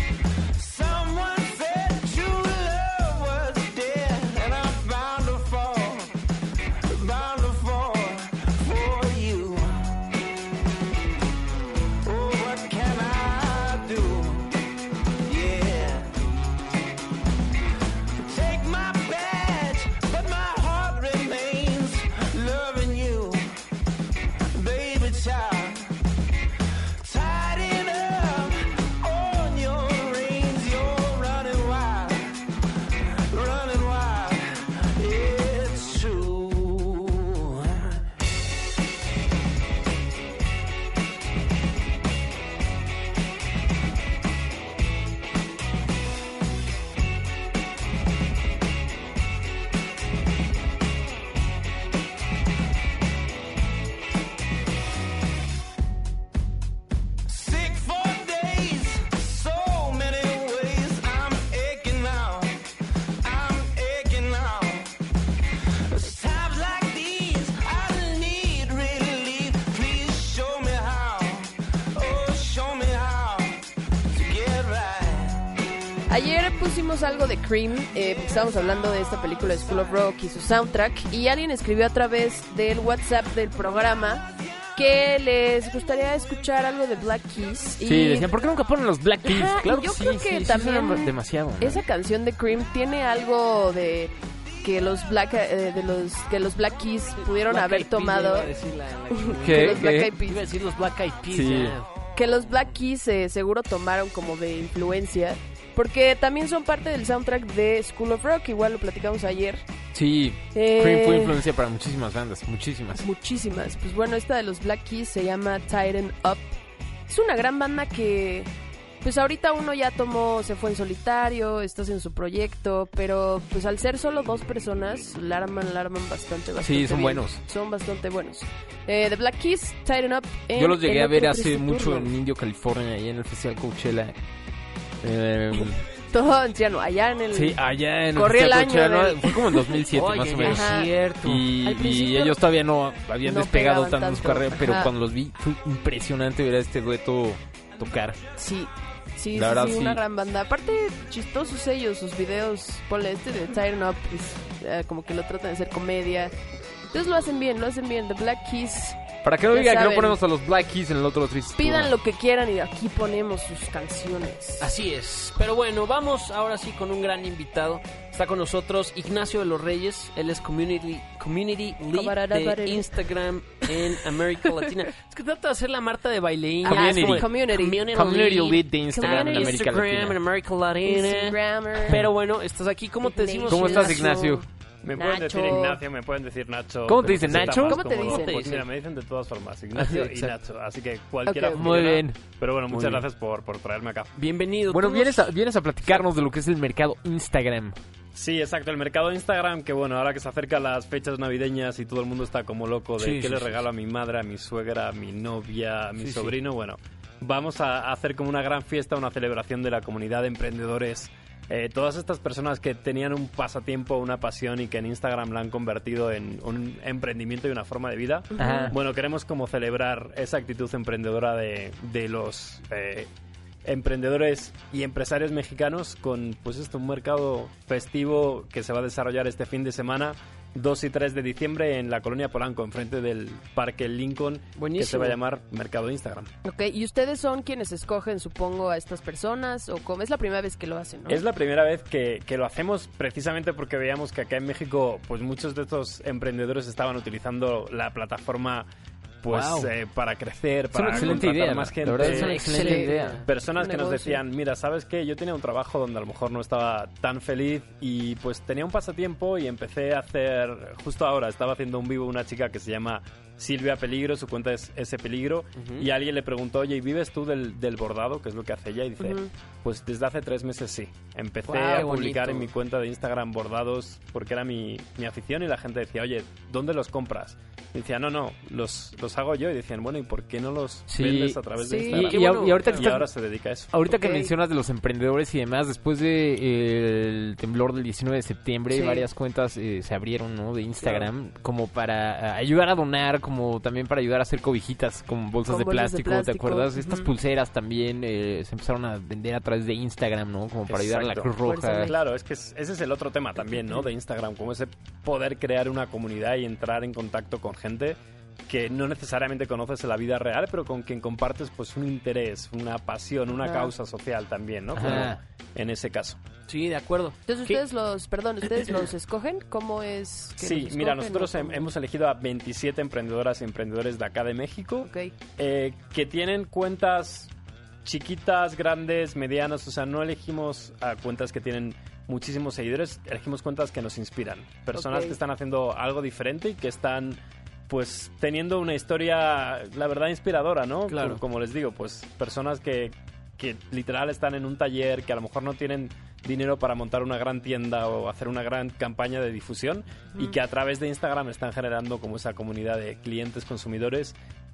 D: Ayer pusimos algo de Cream, estábamos hablando de esta película de School of Rock y su soundtrack, y alguien escribió a través del WhatsApp del programa que les gustaría escuchar algo de Black Keys.
B: Sí, decían, ¿por qué nunca ponen los Black Keys?
D: Ajá,
B: Claro
D: yo
B: que
D: creo que también
B: suena demasiado, ¿no?
D: esa canción de Cream tiene algo de que los Black Keys pudieron
C: Black
D: haber
C: Eyed Peas,
D: tomado.
C: iba a decir
B: ¿Qué?
D: Los Black Eyed Peas.
C: Iba a decir los Black Eyed Peas.
B: Sí.
C: Ya.
D: Que los Black Keys seguro tomaron como de influencia, porque también son parte del soundtrack de School of Rock, igual lo platicamos ayer.
B: Sí, Cream fue influencia para muchísimas bandas, muchísimas.
D: Muchísimas. Pues bueno, esta de los Black Keys se llama Tighten Up. Es una gran banda que, pues ahorita uno ya se fue en solitario, estás en su proyecto, pero pues al ser solo 2 personas, la arman bastante
B: Sí, son
D: bien.
B: buenos.
D: Son bastante buenos. The Black Keys, Tighten Up.
B: Yo los llegué a ver hace
D: triste
B: mucho
D: turno.
B: en Indio, California, allá en el Festival Coachella.
D: Todo anciano, allá en el...
B: Sí, allá en
D: Corría
B: el
D: el
B: Festival
D: año
B: Coachella,
D: del-
B: ¿no? Fue como en 2007
C: Oye,
B: más o menos.
D: Ajá.
C: cierto.
D: Al
B: Y
D: principio
B: ellos todavía no habían
D: no
B: despegado
D: pegaban
B: tanto su
D: tanto.
B: carrera, pero
D: Ajá.
B: cuando los vi fue impresionante ver a este dueto tocar.
D: Sí,
B: La verdad, sí.
D: una gran banda. Aparte, chistosos ellos, sus videos. Ponle este de Tighten Up, como que lo tratan de hacer comedia. Entonces lo hacen bien. The Black Keys,
B: Para que no
D: Ya
B: digan que no
D: saben.
B: ponemos a los Black Keys en el otro triste
D: pidan
B: turno.
D: lo que quieran y aquí ponemos sus canciones.
C: Así es. Pero bueno, vamos ahora sí con un gran invitado. Está con nosotros Ignacio de los Reyes. Él es Community Lead de Instagram en América Latina. Es que trata de hacer la Marta de Baileín.
B: Community.
D: Community
B: Lead de Instagram en América
C: Instagram en
B: Latina.
C: América Latina.
D: Instagrammer.
C: Pero bueno, estás aquí. ¿Cómo te decimos?
B: ¿Cómo estás, Ignacio?
G: Me pueden
D: Nacho.
G: decir Ignacio, me pueden decir Nacho.
B: ¿Cómo te
G: como
B: dicen,
G: se sienta
B: Nacho?
G: más
D: ¿Cómo te
G: cómodo.
D: dicen?
G: Pues mira, me dicen de todas formas, Ignacio y
B: Exacto.
G: Nacho. Así que cualquiera
D: Ok.
B: Muy
G: funciona.
B: bien.
G: Pero bueno,
B: Muy
G: muchas
B: bien.
G: gracias por traerme acá.
C: Bienvenido.
B: Bueno,
C: Tú
B: vienes a platicarnos de lo que es el mercado Instagram.
G: Sí, exacto, el mercado de Instagram, que bueno, ahora que se acercan las fechas navideñas y todo el mundo está como loco de
C: Sí,
G: qué
C: sí,
G: le
C: sí,
G: regalo a mi madre, a mi suegra, a mi novia, a mi
C: Sí, sí.
G: sobrino, bueno, vamos a hacer como una gran fiesta, una celebración de la comunidad de emprendedores. Todas estas personas que tenían un pasatiempo, una pasión y que en Instagram la han convertido en un emprendimiento y una forma de vida.
B: Ajá.
G: Bueno, queremos como celebrar esa actitud emprendedora de los emprendedores y empresarios mexicanos con pues un mercado festivo que se va a desarrollar este fin de semana 2 y 3 de diciembre en la colonia Polanco, enfrente del Parque Lincoln,
C: Buenísimo.
G: que se va a llamar Mercado Instagram.
D: Ok, ¿y ustedes son quienes escogen, supongo, a estas personas? ¿O cómo? Es la primera vez que lo hacen, ¿no?
G: Es la primera vez que lo hacemos precisamente porque veíamos que acá en México pues muchos de estos emprendedores estaban utilizando la plataforma pues
B: Wow.
G: para crecer,
B: Es una
G: para
B: excelente
G: contratar
B: idea,
G: más
B: la
G: gente.
B: verdad es una excelente
D: Excelente.
B: idea.
G: Personas que nos
D: Negocio.
G: decían, mira, ¿sabes qué? Yo tenía un trabajo donde a lo mejor no estaba tan feliz y pues tenía un pasatiempo y empecé a hacer, justo ahora estaba haciendo un vivo una chica que se llama Silvia Peligro, su cuenta es ese Peligro, y alguien le preguntó, oye, ¿y vives tú del bordado? Que es lo que hace ella, y dice, pues desde hace 3 meses sí. Empecé
C: Guau,
G: a
C: qué
G: publicar
C: bonito.
G: en mi cuenta de Instagram bordados porque era mi afición y la gente decía, oye, ¿dónde los compras? Y decía, no, los hago yo. Y decían, bueno, ¿y por qué no los
B: Sí.
G: vendes a través de
D: Sí.
G: Instagram?
B: Y ahorita que
G: Y
B: estás-
G: ahora se dedica a eso.
B: Ahorita que
D: Ok.
B: mencionas de los emprendedores y demás, después del temblor del 19 de septiembre,
D: Sí.
B: varias cuentas se abrieron, ¿no? De Instagram, como para ayudar a donar, como también para ayudar a hacer cobijitas con bolsas,
D: Con
B: de,
D: bolsas de
B: plástico, ¿te
D: plástico.
B: acuerdas? Estas
D: Ujú.
B: pulseras también se empezaron a vender a través de Instagram, ¿no? Como para ayudar a la
G: Exacto.
B: Cruz Roja.
D: Fuerza.
G: Claro, es que ese es el otro tema también, ¿no? De Instagram, como ese poder crear una comunidad y entrar en contacto con gente que no necesariamente conoces en la vida real, pero con quien compartes pues un interés, una pasión, una
D: Ajá.
G: causa social también, ¿no? Como
B: Ajá.
G: en ese caso.
C: Sí, de acuerdo.
D: Entonces
C: ¿Qué?
D: ustedes los escogen. ¿Cómo es que
G: Sí,
D: los
G: mira,
D: escogen
G: nosotros
D: o cómo?
G: hemos elegido a 27 emprendedoras y emprendedores de acá de México
D: Ok.
G: que tienen cuentas chiquitas, grandes, medianas, o sea, no elegimos a cuentas que tienen muchísimos seguidores, elegimos cuentas que nos inspiran, personas
D: Ok.
G: que están haciendo algo diferente y que están pues teniendo una historia, la verdad, inspiradora, ¿no?
C: Claro.
G: Como les digo, pues personas que literal están en un taller, que a lo mejor no tienen dinero para montar una gran tienda o hacer una gran campaña de difusión y que a través de Instagram están generando como esa comunidad de clientes, consumidores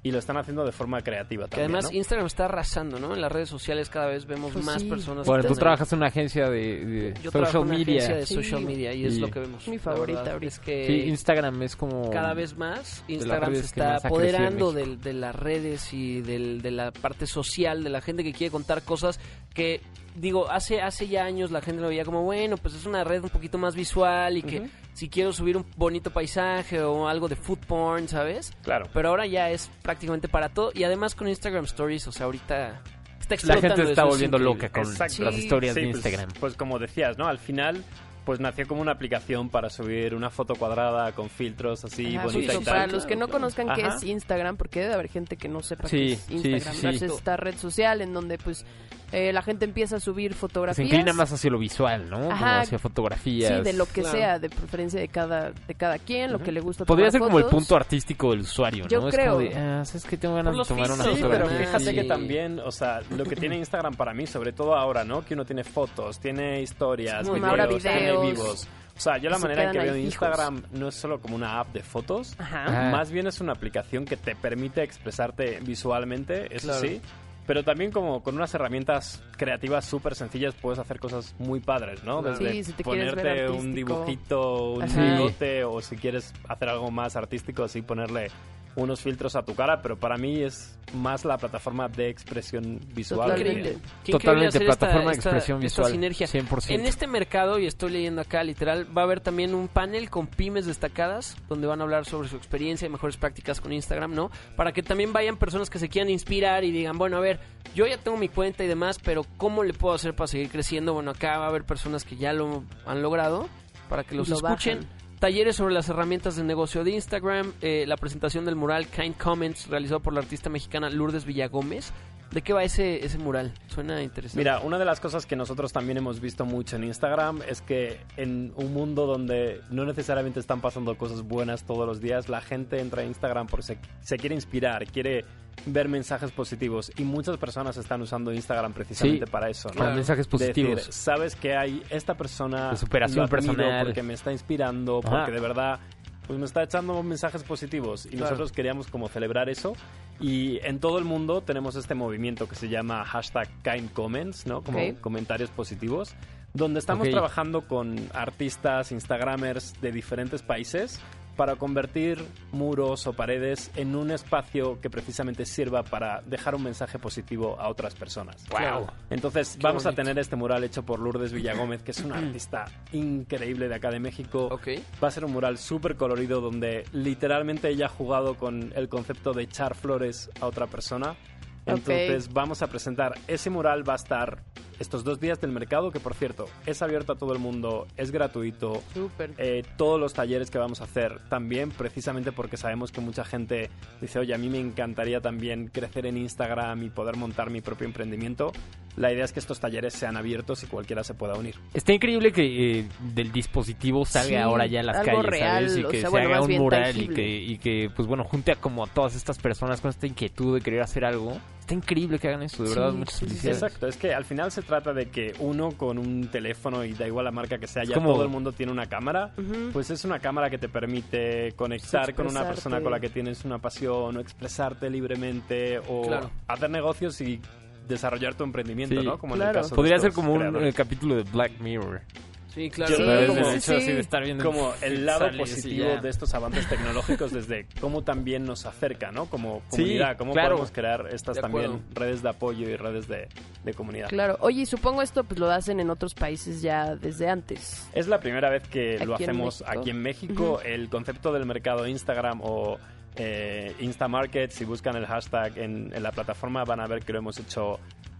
G: y lo están haciendo de forma creativa
C: Que
G: también,
C: además
G: ¿no?
C: Instagram está arrasando, ¿no? En las redes sociales cada vez vemos
D: Pues
C: más
D: sí.
C: personas.
B: Bueno,
C: que
B: tú
C: están
B: trabajas en una agencia de
C: Yo trabajo
B: social
C: en una
B: media.
C: agencia de
D: Sí.
C: social media y es
B: Y-
C: lo que vemos.
D: Mi
C: la
D: favorita
C: verdad.
D: ahorita.
C: Es que
B: Sí, Instagram es como...
C: cada vez más
B: las
C: Instagram se
B: redes que
C: está
B: más ha crecido en
C: apoderando
B: México.
C: de las redes y de la parte social de la gente que quiere contar cosas que, digo, hace ya años la gente lo veía como, bueno, pues es una red un poquito más visual y que si quiero subir un bonito paisaje o algo de food porn, ¿sabes?
G: Claro.
C: Pero ahora ya es prácticamente para todo y además con Instagram Stories, o sea, ahorita está
B: La
C: explotando.
B: gente se está
C: eso, es
B: volviendo
C: increíble.
B: loca con
G: Exacto.
B: las historias
G: Sí,
B: de
G: pues-
B: Instagram.
G: Pues, como decías, ¿no? Al final, pues nació como una aplicación para subir una foto cuadrada con filtros así
D: Ajá,
G: bonita
D: justo,
G: y
D: para
G: tal.
D: los que no conozcan qué
G: Ajá.
D: es Instagram, porque debe haber gente que no sepa
B: Sí,
D: qué es
B: sí,
D: Instagram.
B: sí, sí.
D: Es esta red social en donde pues la gente empieza a subir
B: Se
D: fotografías.
B: inclina más hacia lo visual, ¿no? Como
D: Ajá.
B: hacia fotografías.
D: Sí, de lo que
C: Claro.
D: sea, de preferencia de cada quien, lo que le gusta
B: Podría
D: tomar
B: ser como el
D: fotos.
B: punto artístico del usuario, ¿no?
D: Yo
B: es
D: creo.
B: como de, ¿sabes qué? Tengo ganas
C: Por
B: de
C: los
B: tomar una
C: filtros,
G: Sí, pero
B: fotografía.
G: fíjate
C: Sí.
G: que también, o sea, lo que tiene Instagram para mí, sobre todo ahora, ¿no? Que uno tiene fotos, tiene historias,
C: Sí,
G: videos,
D: ahora
G: tiene
D: videos.
G: vivos. O sea, yo la
D: Se
G: manera en que
D: quedan
G: veo
D: ahí fijos.
G: Instagram no es solo como una app de fotos,
D: Ajá.
B: Ah.
G: más bien es una aplicación que te permite expresarte visualmente, eso
C: Claro.
G: sí. Pero también como con unas herramientas creativas súper sencillas puedes hacer cosas muy padres, ¿no?
C: Claro.
G: Desde
D: Sí, si te quieres ver
G: ponerte un
D: artístico.
G: dibujito, un
D: Ajá.
G: bigote, o si quieres hacer algo más artístico, así ponerle unos filtros a tu cara, pero para mí es más la plataforma de expresión visual.
D: Totalmente.
C: Qué increíble
B: Totalmente,
C: hacer
B: plataforma de
C: esta
B: expresión visual.
C: sinergia.
B: 100%.
C: En este mercado, y estoy leyendo acá, literal, va a haber también un panel con pymes destacadas, donde van a hablar sobre su experiencia y mejores prácticas con Instagram, ¿no? Para que también vayan personas que se quieran inspirar y digan, bueno, a ver, yo ya tengo mi cuenta y demás, pero ¿cómo le puedo hacer para seguir creciendo? Bueno, acá va a haber personas que ya lo han logrado, para que los
D: Lo
C: escuchen.
D: bajan.
C: Talleres sobre las herramientas de negocio de Instagram, la presentación del mural Kind Comments realizado por la artista mexicana Lourdes Villagómez. ¿De qué va ese mural? Suena interesante.
G: Mira, una de las cosas que nosotros también hemos visto mucho en Instagram es que en un mundo donde no necesariamente están pasando cosas buenas todos los días, la gente entra a Instagram porque se quiere inspirar, quiere ver mensajes positivos y muchas personas están usando Instagram precisamente
B: Sí,
G: para eso, ¿no?
B: para mensajes positivos.
G: Decir, sabes que hay esta persona
B: De superación
G: lo admiro
B: personal.
G: porque me está inspirando,
B: Ajá.
G: porque de verdad pues me está echando mensajes positivos y nosotros queríamos como celebrar eso y en todo el mundo tenemos este movimiento que se llama #KindComments, ¿no? Como
D: Ok.
G: comentarios positivos, donde estamos
B: Ok.
G: trabajando con artistas, instagramers de diferentes países para convertir muros o paredes en un espacio que precisamente sirva para dejar un mensaje positivo a otras personas.
B: Wow.
G: Entonces
C: Qué
G: vamos a
C: bonito.
G: tener este mural hecho por Lourdes Villagómez, que es una artista increíble de acá de México.
C: Ok.
G: Va a ser un mural súper colorido donde literalmente ella ha jugado con el concepto de echar flores a otra persona. Entonces vamos a presentar ese mural, va a estar estos 2 días del mercado, que por cierto es abierto a todo el mundo, es gratuito.
D: Súper.
G: Todos los talleres que vamos a hacer también, precisamente porque sabemos que mucha gente dice, oye, a mí me encantaría también crecer en Instagram y poder montar mi propio emprendimiento. La idea es que estos talleres sean abiertos y cualquiera se pueda unir.
B: Está increíble que del dispositivo salga
D: Sí,
B: ahora ya en las
D: algo
B: calles,
D: real,
B: ¿sabes? Y
D: o
B: que
D: sea,
B: se
D: bueno,
B: haga
D: más
B: un
D: bien
B: mural
D: tangible.
B: y que, pues bueno, junte a como a todas estas personas con esta inquietud de querer hacer algo. Está increíble que hagan eso, de
D: Sí,
B: verdad, muchas
D: sí, sí,
B: felicidades.
G: Exacto, es que al final se trata de que uno con un teléfono, y da igual la marca que sea, ya
B: como-
G: todo el mundo tiene una cámara, pues es una cámara que te permite conectar con una
D: Expresarte.
G: persona con la que tienes una pasión, o expresarte libremente, o
C: Claro.
G: hacer negocios y desarrollar tu emprendimiento,
B: Sí.
G: ¿no? Como en
D: Claro.
G: el caso de
B: Podría ser
G: estos
B: como un
G: creadores.
B: capítulo de Black Mirror.
C: Sí, claro.
G: Yo-
D: Sí,
B: ¿Sabes?
G: como-
B: El hecho
D: sí.
B: así de estar viendo
G: Como el lado
B: sale así
G: positivo
B: ya.
G: de estos avances tecnológicos desde cómo también nos acerca, ¿no? Como
B: Sí,
G: comunidad, cómo
B: claro.
G: podemos crear estas
C: De
G: también
C: acuerdo.
G: redes de apoyo y redes de comunidad.
D: Claro. Oye, y supongo esto pues lo hacen en otros países ya desde antes.
G: Es la primera vez que lo
D: Aquí en
G: hacemos
D: México.
G: aquí en México. El concepto del mercado Instagram o Instamarket, si buscan el hashtag en la plataforma van a ver que lo hemos hecho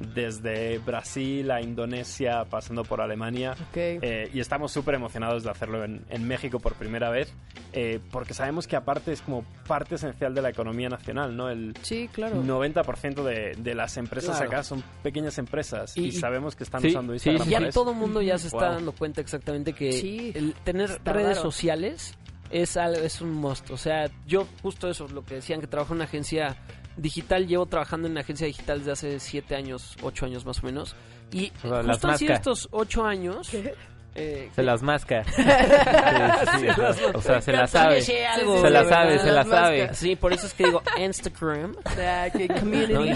G: desde Brasil a Indonesia, pasando por Alemania.
D: Ok.
G: Y estamos súper emocionados de hacerlo en México por primera vez, porque sabemos que aparte es como parte esencial de la economía nacional, ¿no? El
D: Sí, claro.
G: 90% de las empresas
C: Claro.
G: acá son pequeñas empresas y
C: Y-
G: sabemos que están
B: sí,
G: usando
B: sí,
G: Instagram
B: sí,
C: Ya
G: para eso.
C: todo el mundo ya se está
G: Wow.
C: dando cuenta exactamente que
D: Sí,
C: el tener
D: está
C: redes
D: raro.
C: sociales es un must. O sea, yo justo eso, lo que decían que trabajo en una agencia digital, llevo trabajando en una agencia digital desde hace 7 años, 8 años más o menos. Y
B: O sea, las
C: justo han sido
B: Nazca.
C: estos 8 años
B: Se las masca. Sí, o sea, se la sabe. Se la sabe.
C: Sí, por eso es que digo Instagram. No,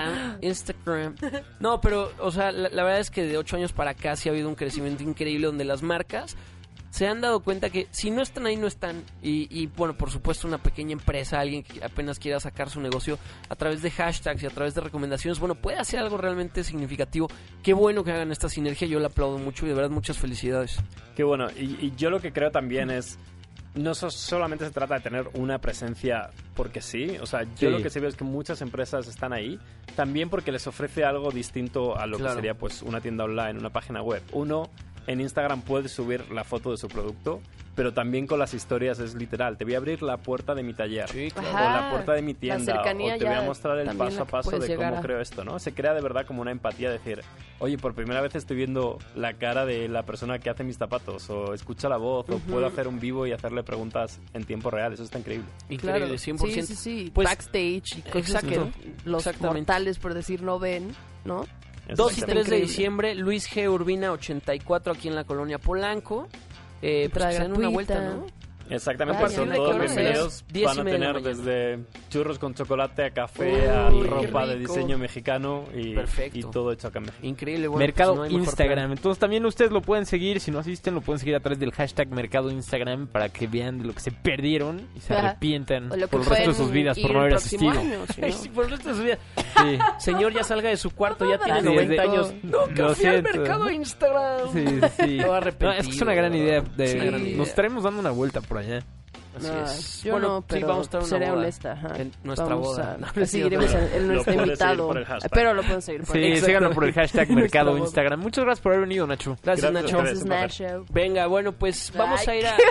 C: Instagram. No, pero, o sea, la verdad es que de 8 años para acá sí ha habido un crecimiento increíble donde las marcas se han dado cuenta que si no están ahí, no están. Y bueno, por supuesto, una pequeña empresa, alguien que apenas quiera sacar su negocio a través de hashtags y a través de recomendaciones, bueno, puede hacer algo realmente significativo. Qué bueno que hagan esta sinergia, yo la aplaudo mucho y de verdad muchas felicidades.
G: Qué bueno, y yo lo que creo también es, no solamente se trata de tener una presencia porque sí, o sea, yo lo que sí veo es que muchas empresas están ahí, también porque les ofrece algo distinto a lo que sería pues una tienda online, una página web. Uno, en Instagram puedes subir la foto de su producto, pero también con las historias es literal. Te voy a abrir la puerta de mi taller, o la puerta de mi tienda, o te voy a mostrar el paso a paso de cómo creo esto, ¿no? Se crea de verdad como una empatía, decir, oye, por primera vez estoy viendo la cara de la persona que hace mis zapatos, o escucha la voz, o puedo hacer un vivo y hacerle preguntas en tiempo real. Eso está increíble.
C: Increíble, 100%.
D: Sí.
C: Pues,
D: backstage y cosas que los mortales, por decir, no ven, ¿no?
C: 2 y 3 de diciembre, Luis G. Urbina 84 aquí en la colonia Polanco. Pues que se den una vuelta, ¿no?
G: Exactamente, pues son todos bienvenidos. Van a tener desde churros con chocolate a café, a ropa de diseño mexicano y todo hecho acá en México.
C: Increíble, bueno,
B: Mercado
C: pues no
B: Instagram. Entonces también ustedes lo pueden seguir. Si no asisten, lo pueden seguir a través del hashtag Mercado Instagram para que vean de lo que se perdieron y se arrepientan por el resto de sus vidas por no haber asistido.
C: Por el resto de sus vidas. Sí. Señor, ya salga de su cuarto, ya tiene 90 años.
B: Nunca fui al
C: Mercado Instagram.
B: Sí.
C: No, es que
B: es una gran idea. Nos estaremos dando una vuelta por allá.
C: Así es.
D: Yo
C: bueno,
D: no, pero
C: vamos a estar
D: seré
C: boda
D: honesta.
C: en nuestra boda.
D: Seguiremos en nuestro invitado. Pero lo pueden seguir por
B: Sí, síganlo por el hashtag Mercado Instagram. Muchas gracias por haber venido, Nacho.
C: Gracias, Nacho.
D: Gracias, Nacho.
C: Venga, bueno, pues vamos a ir a...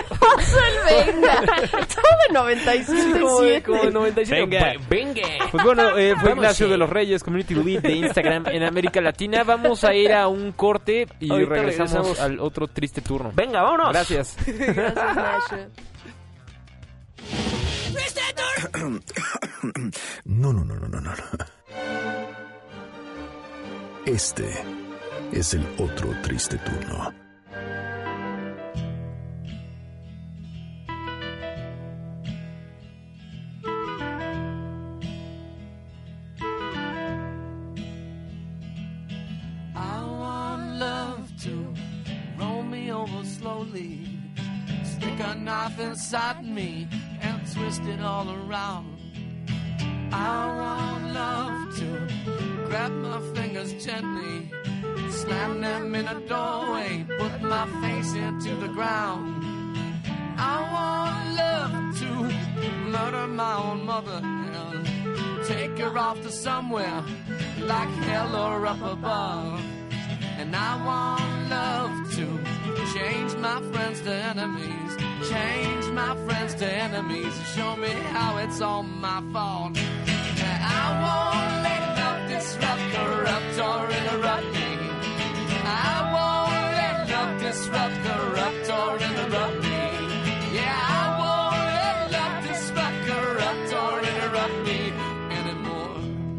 D: Venga. Todo de 97.7.
C: Como 97. Venga.
B: Pues bueno, fue Ignacio de los Reyes, Community Lead de Instagram en América Latina. Vamos a ir a un corte y regresamos al otro triste turno.
C: Venga, vámonos.
B: Gracias.
D: Gracias, Nacho.
A: No. Este es el otro triste turno.
F: I want love to roll me over slowly, stick a knife inside me and twist it all around. I want love to grab my fingers gently, slam them in a doorway, put my face into the ground. I want love to murder my own mother and take her off to somewhere like hell or up above. And I want love to change my friends to enemies, change my friends to enemies, show me how it's all my fault. I won't let love disrupt, corrupt, or interrupt me. I won't let love disrupt, corrupt, or interrupt me. Yeah, I won't let love disrupt, corrupt, or interrupt me anymore.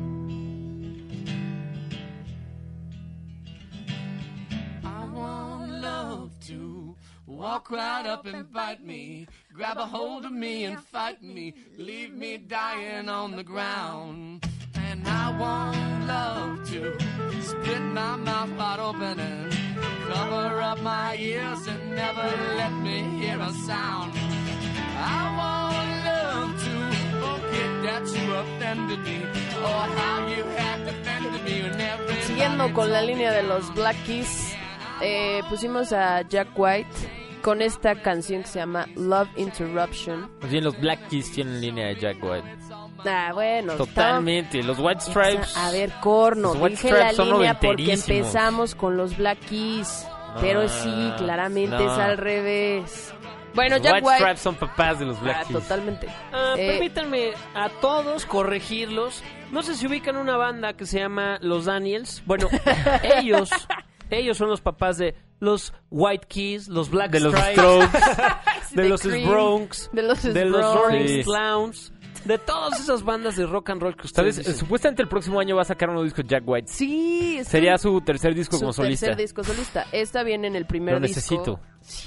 F: I want love to walk right up and bite me, grab a hold of me and fight me, leave me dying on the ground. And I want love to split my mouth wide open and cover up my ears and never let me hear a sound. I want love to forget that you offended me or how you had defended me in every.
D: Siguiendo con la línea de los Black Keys, pusimos a Jack White con esta canción que se llama Love Interruption.
B: Pues bien, los Black Keys tienen línea de Jack White.
D: Bueno,
B: totalmente. Los White Stripes.
D: A ver, corno, dije la línea porque empezamos con los Black Keys. Pero sí, claramente es al revés. Bueno, Jack White.
B: Stripes son papás de los Black Keys.
D: Totalmente.
C: Permítanme a todos corregirlos. No sé si ubican una banda que se llama Los Daniels. Bueno, ellos son los papás de los White Keys, los Black Stripes,
B: los Strokes,
C: de los Bronx,
D: de los
C: Rolling Clowns. De todas esas bandas de rock and roll que ustedes
B: ¿Sabes? Supuestamente el próximo año va a sacar un nuevo disco Jack White.
D: Sí.
B: Sería su tercer disco como solista.
D: Tercer disco solista. Esta viene en el primer
B: Lo
D: disco.
B: necesito.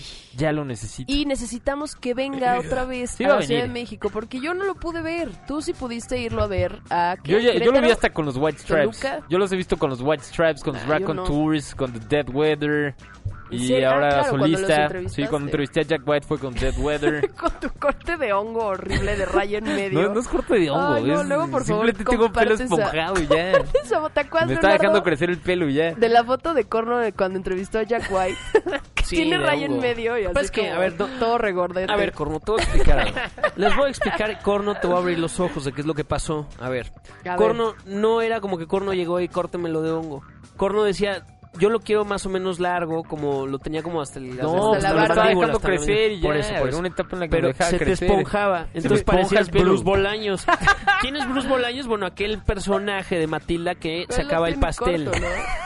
B: Ya lo necesito.
D: Y necesitamos que venga otra vez
B: Sí
D: a
B: va a
D: la Ciudad de
B: venir.
D: México, porque yo no lo pude ver. Tú sí pudiste irlo a ver a...
B: Yo lo vi
D: Querétaro,
B: hasta con los White Stripes.
D: Toluca.
B: Yo los he visto con los White Stripes, con los
D: yo
B: Raccoon
D: no.
B: Tours, con The Dead Weather.
D: ¿En
B: Y
D: serio?
B: ahora
D: Claro, cuando los
B: solista.
D: entrevistaste.
B: Sí, cuando entrevisté a Jack White fue con Dead Weather.
D: Con tu corte de hongo horrible de raya en medio.
B: No es corte de hongo,
D: Ay, no,
B: es
D: luego, por favor,
B: simplemente tengo pelo
D: comparte esa-
B: esponjado y ya.
D: Esa- ¿Te acuerdas,
B: Me está dejando
D: Leonardo,
B: crecer el pelo y ya.
D: de la foto de Corno de cuando entrevistó a Jack White? Que
C: Sí,
D: tiene
C: de
D: raya
C: hongo.
D: en medio y
C: Lo que
D: así
C: pasa es que,
D: como
C: a ver,
D: todo regordete.
C: A ver, Corno, te voy a explicar algo. Les voy a explicar, Corno, te voy a abrir los ojos de qué es lo que pasó. A ver,
D: A
C: Corno no era como que Corno llegó y córtemelo de hongo. Corno decía, yo lo quiero más o menos largo, como lo tenía como hasta el...
B: No,
D: hasta la
B: me
D: barba.
B: estaba dejando
C: hasta la
B: crecer y ya.
C: Por eso.
B: Era una etapa en la que
C: Pero
B: me dejaba
C: se te
B: crecer.
C: esponjaba. Entonces
B: me esponja
C: parecías
B: el pelo.
C: Bruce Bolaños. ¿Quién es Bruce Bolaños? Bueno, aquel personaje de Matilda que
D: Pero
C: sacaba
D: lo
C: el
D: tiene
C: pastel.
D: corto, ¿no?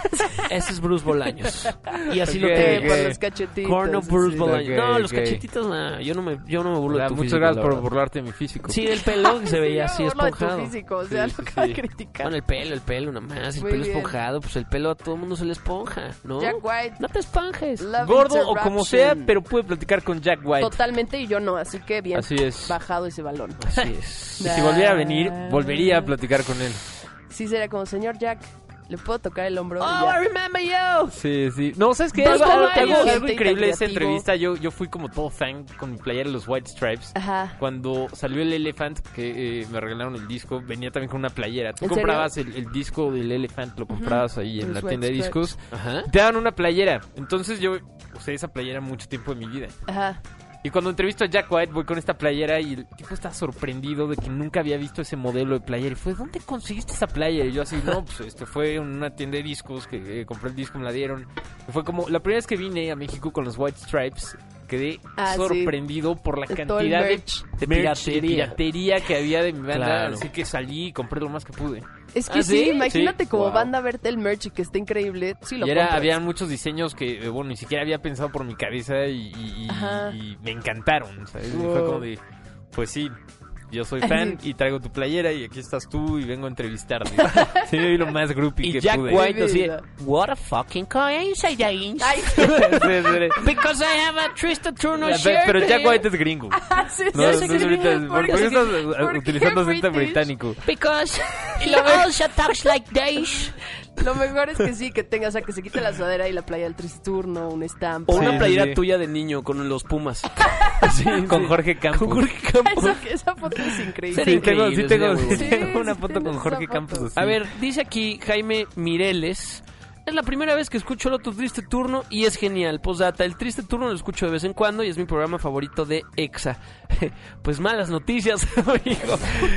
C: Ese es Bruce Bolaños. Y así
B: Ok,
C: lo tenía.
B: ok.
D: Por los cachetitos.
C: Corno Bruce
D: sí.
C: Bolaños.
B: Ok,
C: No, los
B: ok.
C: cachetitos, nah, yo no me burlo de tu
B: Muchas
C: físico,
B: gracias
C: la
B: por
C: verdad.
B: burlarte de mi físico.
C: Sí, el pelo que se veía así
D: Sí, hablo de tu
C: esponjado.
D: físico, o sea,
B: Sí,
D: lo
B: sí,
D: acaba de
B: sí.
D: criticar.
C: Bueno, el pelo nada más, el
D: Muy
C: pelo
D: bien.
C: esponjado, pues el pelo a todo el mundo se le esponja, ¿no?
D: Jack White.
C: No te esponjes.
D: Love
B: Gordo o como
D: Interruption.
B: sea, pero puede platicar con Jack White.
D: Totalmente, y yo no, así que bien
B: Así es.
D: bajado ese balón.
C: Así es.
B: Y si volviera a venir, volvería a platicar con él.
D: Sí, sería como, señor Jack, ¿le puedo tocar el hombro? Y
C: Oh,
D: ya.
C: I remember you.
B: Sí, sí. No, ¿sabes qué?
D: Bruce
B: Algo
D: Bolaños.
B: increíble de esa
D: Creativo.
B: entrevista. Yo fui como todo fan con mi playera de los White Stripes.
D: Ajá.
B: Cuando salió el Elephant, que me regalaron el disco, venía también con una playera. Tú
D: ¿En
B: comprabas el disco del Elephant, lo comprabas ahí en
D: Los
B: la tienda de
D: White
B: discos.
C: Ajá.
B: Te daban una playera. Entonces yo usé esa playera mucho tiempo de mi vida.
D: Ajá.
B: Y cuando entrevisto a Jack White, voy con esta playera y el tipo está sorprendido de que nunca había visto ese modelo de playera. Y fue, ¿dónde conseguiste esa playera? Y yo así, no, pues fue en una tienda de discos que compré el disco, me la dieron. Y fue como, la primera vez que vine a México con los White Stripes, quedé
D: Ah,
B: sorprendido por la
D: De todo el
B: cantidad
D: merch.
B: de
C: piratería.
B: piratería que había de mi banda.
C: Claro.
B: Así que salí y compré lo más que pude.
D: Es que
C: ¿Ah,
D: sí,
C: sí?
D: imagínate
B: Sí.
D: como
B: Wow.
D: banda verte el merch y que está increíble. Sí, lo
B: Y
D: compras.
B: había muchos diseños que, bueno, ni siquiera había pensado por mi cabeza y
D: Ajá.
B: me encantaron, ¿sabes? Y
D: Wow.
B: fue como de, pues sí, yo soy fan y traigo tu playera y aquí estás tú y vengo a entrevistarte. Sí, me vi lo más groupie
C: Y
B: que
C: Jack
B: pude.
C: White así,
D: vida.
C: what a fucking coincidence.
D: Ay,
B: Sí, sí,
C: Because I have a Tristan Turner
B: sí.
C: shirt.
B: Pero Jack White es gringo.
D: sí,
B: No,
D: sí,
B: no es
D: sí.
B: ahorita. ¿Por qué estás utilizando acento
D: British?
B: británico?
C: Because he also talks like Danish.
D: Lo mejor es que sí, que tenga, o sea, que se quite la sudadera y la playa del Tristurno, un estampa.
C: O una
B: Sí,
C: playera
B: sí.
C: tuya de niño con los Pumas. Sí,
B: Con
C: sí.
B: Jorge Campos.
C: Con Jorge Campos.
D: Esa foto es increíble.
C: Sería
B: Sí, tengo,
C: increíble,
B: sí
C: sería muy
B: tengo
D: bueno.
B: una
D: Sí,
B: foto
D: tienes
B: con
D: esa
B: Jorge
D: foto.
B: Campos así.
C: A ver, dice aquí Jaime Mireles. Es la primera vez que escucho el otro triste turno y es genial. Posdata, el triste turno lo escucho de vez en cuando y es mi programa favorito de EXA. Pues malas noticias, amigo.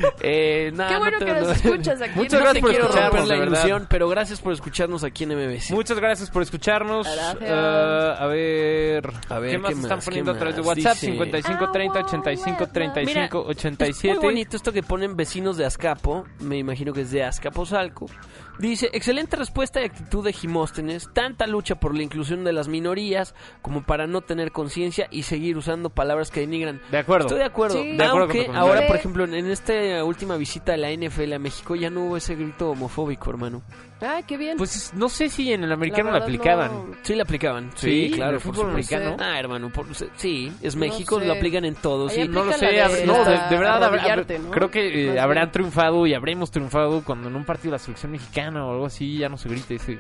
D: Qué bueno que nos escuchas aquí.
B: Muchas
C: No
B: gracias
C: te
B: por
C: quiero
B: escucharnos,
C: romper la
B: de verdad.
C: ilusión, pero gracias por escucharnos aquí en MBS.
B: Muchas gracias por escucharnos.
D: Gracias.
B: A ver, ¿qué más
C: ¿qué
B: están
C: más?
B: poniendo
C: ¿Qué
B: a través de
C: más?
B: WhatsApp?
C: Dice-
B: 55 30 85 35
C: Es
B: 87.
C: muy bonito esto que ponen vecinos de Azcapo, me imagino que es de Azcapotzalco. Dice, excelente respuesta y actitud de Jimóstenes, tanta lucha por la inclusión de las minorías como para no tener conciencia y seguir usando palabras que denigran.
B: De acuerdo.
C: Estoy de acuerdo,
D: Sí.
B: De acuerdo
C: aunque
B: con tu
C: ahora,
D: comentario.
C: por ejemplo, en esta última visita de la NFL a México ya no hubo ese grito homofóbico, hermano.
D: Ay, qué bien.
B: Pues no sé si en el
D: La
B: americano la
D: verdad,
B: aplicaban.
D: no.
C: Sí, le aplicaban.
B: Sí,
C: Sí, claro,
B: en el
C: por
B: fútbol
C: supuesto.
B: americano.
C: Ah, hermano, sí, es
D: No
C: México,
D: sé.
C: lo aplican en todo.
D: Ahí
C: Sí,
B: No lo
D: aplica
B: sé,
D: la de
B: no,
D: la-
B: de verdad
D: arrodillarte, ¿no?
B: creo que
D: Más
B: habrán
D: bien.
B: triunfado y habremos triunfado cuando en un partido de la selección mexicana o algo así ya no se grite ese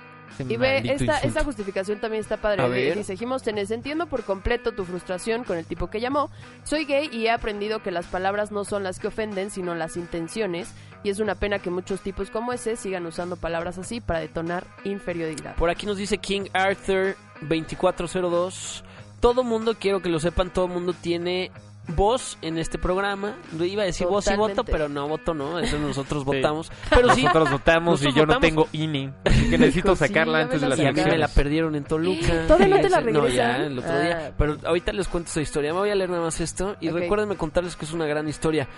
D: Y ve,
B: maldito
D: esta
B: insulto.
D: justificación también está padre.
C: A ver.
D: Dice, Jimóstenes, entiendo por completo tu frustración con el tipo que llamó. Soy gay y he aprendido que las palabras no son las que ofenden, sino las intenciones. Y es una pena que muchos tipos como ese sigan usando palabras así para detonar inferioridad.
C: Por aquí nos dice King Arthur 2402. Todo mundo, quiero que lo sepan, todo mundo tiene voz en este programa. Iba a decir voz y
D: Totalmente.
C: voto, pero no voto, no. Eso nosotros votamos. Pero sí,
B: Nosotros votamos y
C: nosotros
B: yo no
C: votamos.
B: tengo INE, así que necesito
D: Sí,
B: sacarla
D: ya
B: antes
D: me
B: de
D: la
B: las
C: y a mí me la
B: elecciones.
C: perdieron en Toluca.
D: ¿Todavía no te la
C: Fíjense. No, ya,
D: regresan?
C: el otro día.
D: Ah.
C: Pero ahorita les cuento esa historia. Me voy a leer nada más esto. Y
D: Ok.
C: recuérdenme contarles que es una gran historia.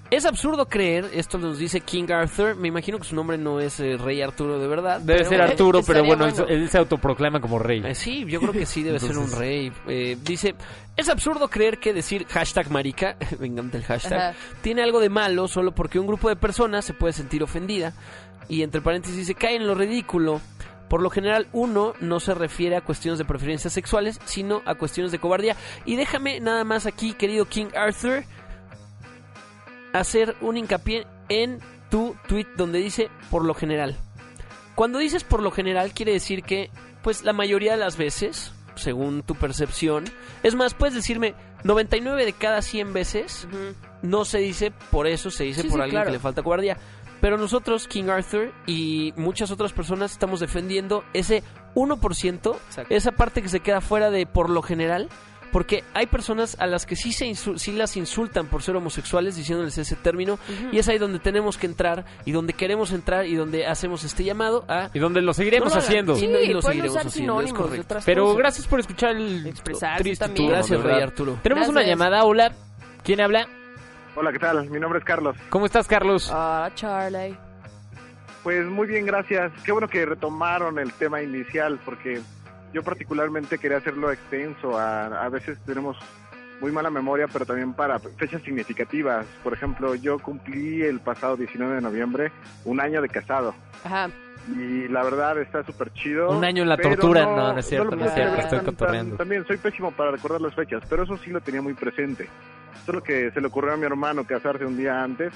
C: Es absurdo creer, esto nos dice King Arthur, me imagino que su nombre no es Rey Arturo de verdad.
B: Debe ser Arturo, pero bueno,
D: bueno.
B: él se autoproclama como rey.
C: Sí, yo creo que sí debe ser un rey. Dice, es absurdo creer que decir #marica, me encanta el hashtag, tiene algo de malo solo porque un grupo de personas se puede sentir ofendida. Y entre paréntesis dice, cae en lo ridículo. Por lo general, uno no se refiere a cuestiones de preferencias sexuales, sino a cuestiones de cobardía. Y déjame nada más aquí, querido King Arthur, hacer un hincapié en tu tweet donde dice por lo general. Cuando dices por lo general quiere decir que pues la mayoría de las veces, según tu percepción, es más, puedes decirme 99 de cada 100 veces no se dice por eso, se dice por alguien que le falta cobardía. Pero nosotros, King Arthur y muchas otras personas estamos defendiendo ese 1%, esa parte que se queda fuera de por lo general. Porque hay personas a las que sí las insultan por ser homosexuales, diciéndoles ese término, y es ahí donde tenemos que entrar, y donde queremos entrar, y donde hacemos este llamado a...
B: Y donde lo seguiremos haciendo.
D: Sí,
C: y lo
D: pueden
C: seguiremos
D: usar
C: haciendo, es
D: sinónimos de
C: correcto.
D: otras
B: Pero
D: cosas.
B: gracias por escuchar el
D: Expresarse
B: triste
D: también.
B: turno,
C: Gracias,
B: de verdad.
C: Rey Arturo.
B: Tenemos una
D: Gracias.
B: llamada, hola. ¿Quién habla?
E: Hola, ¿qué tal? Mi nombre es Carlos.
B: ¿Cómo estás, Carlos?
D: Charlie.
E: Pues muy bien, gracias. Qué bueno que retomaron el tema inicial, porque yo particularmente quería hacerlo extenso. A veces tenemos muy mala memoria, pero también para fechas significativas. Por ejemplo, yo cumplí el pasado 19 de noviembre un año de casado.
D: Ajá.
E: Y la verdad está súper chido.
B: Un año en la
E: pero
B: tortura, no es cierto,
E: lo
B: no es
E: puedo
B: cierto,
E: celebrar
B: estoy cotorreando.
E: También soy pésimo para recordar las fechas, pero eso sí lo tenía muy presente. Solo que se le ocurrió a mi hermano casarse un día antes,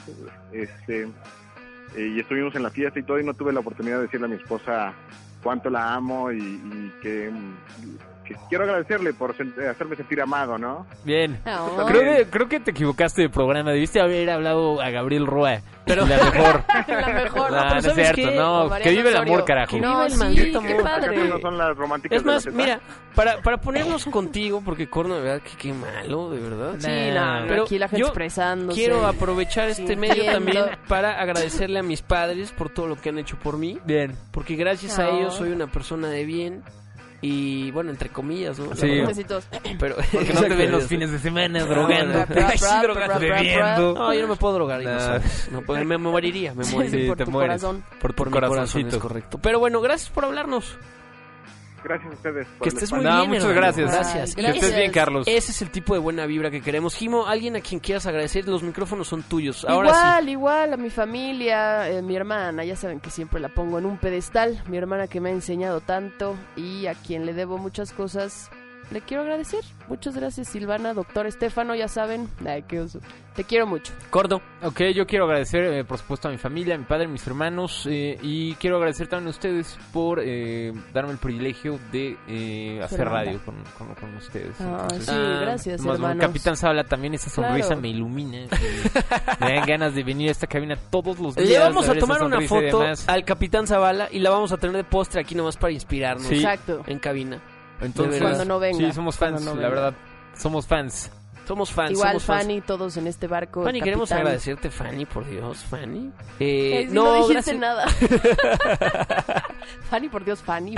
E: y estuvimos en la fiesta y todo, y no tuve la oportunidad de decirle a mi esposa cuánto la amo y que quiero agradecerle por hacerme sentir amado, ¿no?
B: Bien.
D: Oh.
B: Creo que te equivocaste de programa. Debiste haber hablado a Gabriel Roa. Pero la mejor.
D: La mejor.
B: No, no es
C: ¿sabes
B: cierto.
C: qué?
B: No,
D: O Mariano
B: que vive el
D: Osorio.
B: amor, carajo.
C: Que
D: No,
C: viva el
D: sí,
C: maldito
D: qué
C: amor.
D: padre.
E: ¿Acaso no son las románticas
C: Es
E: de la
C: más,
E: teta?
C: mira, para ponernos contigo, porque Corno, de verdad, que qué malo, de verdad.
D: Sí, no,
C: Pero
D: aquí la gente
C: yo
D: expresándose.
C: quiero aprovechar este medio
D: Sintiendo.
C: también para agradecerle a mis padres por todo lo que han hecho por mí.
B: Bien.
C: Porque gracias a ellos soy una persona de bien. Y bueno, entre comillas, ¿no?
B: Sí.
D: Besitos.
C: Pero
B: Porque no te ven los fines de semana drogando.
C: no.
B: Ay, sí, drogas, bebiendo.
C: No, yo no me puedo drogar, y no
B: Nah.
C: sabes. No, pues, me moriría, me moriría.
B: Sí,
D: por
B: te
D: tu
B: mueres.
D: corazón.
B: Por
C: Mi corazón,
B: corazoncito.
C: es correcto. Pero bueno, gracias por hablarnos.
E: Gracias a ustedes. por
C: Que
E: el
C: estés
E: espacio.
C: muy
B: No,
C: bien,
B: muchas
C: hermano.
B: gracias.
C: Gracias.
B: Que estés bien, Carlos.
C: Ese es el tipo de buena vibra que queremos. Jimo, alguien a quien quieras agradecer, los micrófonos son tuyos. Ahora
D: Igual a mi familia, mi hermana, ya saben que siempre la pongo en un pedestal, mi hermana que me ha enseñado tanto y a quien le debo muchas cosas, le quiero agradecer. Muchas gracias, Silvana, doctor Estefano, ya saben, ay, qué oso. Te quiero mucho.
C: Cordo.
B: Ok, yo quiero agradecer, por supuesto, a mi familia, a mi padre, a mis hermanos, y quiero agradecer también a ustedes por darme el privilegio de hacer
D: hermana.
B: radio con ustedes.
D: Ah,
B: Entonces,
D: sí, gracias,
B: más bien,
D: hermanos.
B: Capitán Zabala, también esa sonrisa
D: Claro.
B: me ilumina. Me dan ganas de venir a esta cabina todos los días.
C: Le vamos a
B: ver esa
C: tomar una
B: sonrisa y
C: foto
B: demás.
C: al Capitán Zavala y la vamos a tener de postre aquí nomás para inspirarnos
B: Sí.
D: Exacto.
C: en cabina.
B: Entonces,
D: Cuando no venga.
B: sí, somos fans,
D: Cuando no
B: la
D: venga.
B: verdad. Somos fans.
C: Somos fans.
D: Igual
C: somos fans.
D: Fanny, todos en este barco.
C: Fanny, queremos
D: capitán.
C: agradecerte, Fanny, por Dios, Fanny.
D: Sí, no dijiste
C: gracias.
D: nada. Fanny, por Dios, Fanny.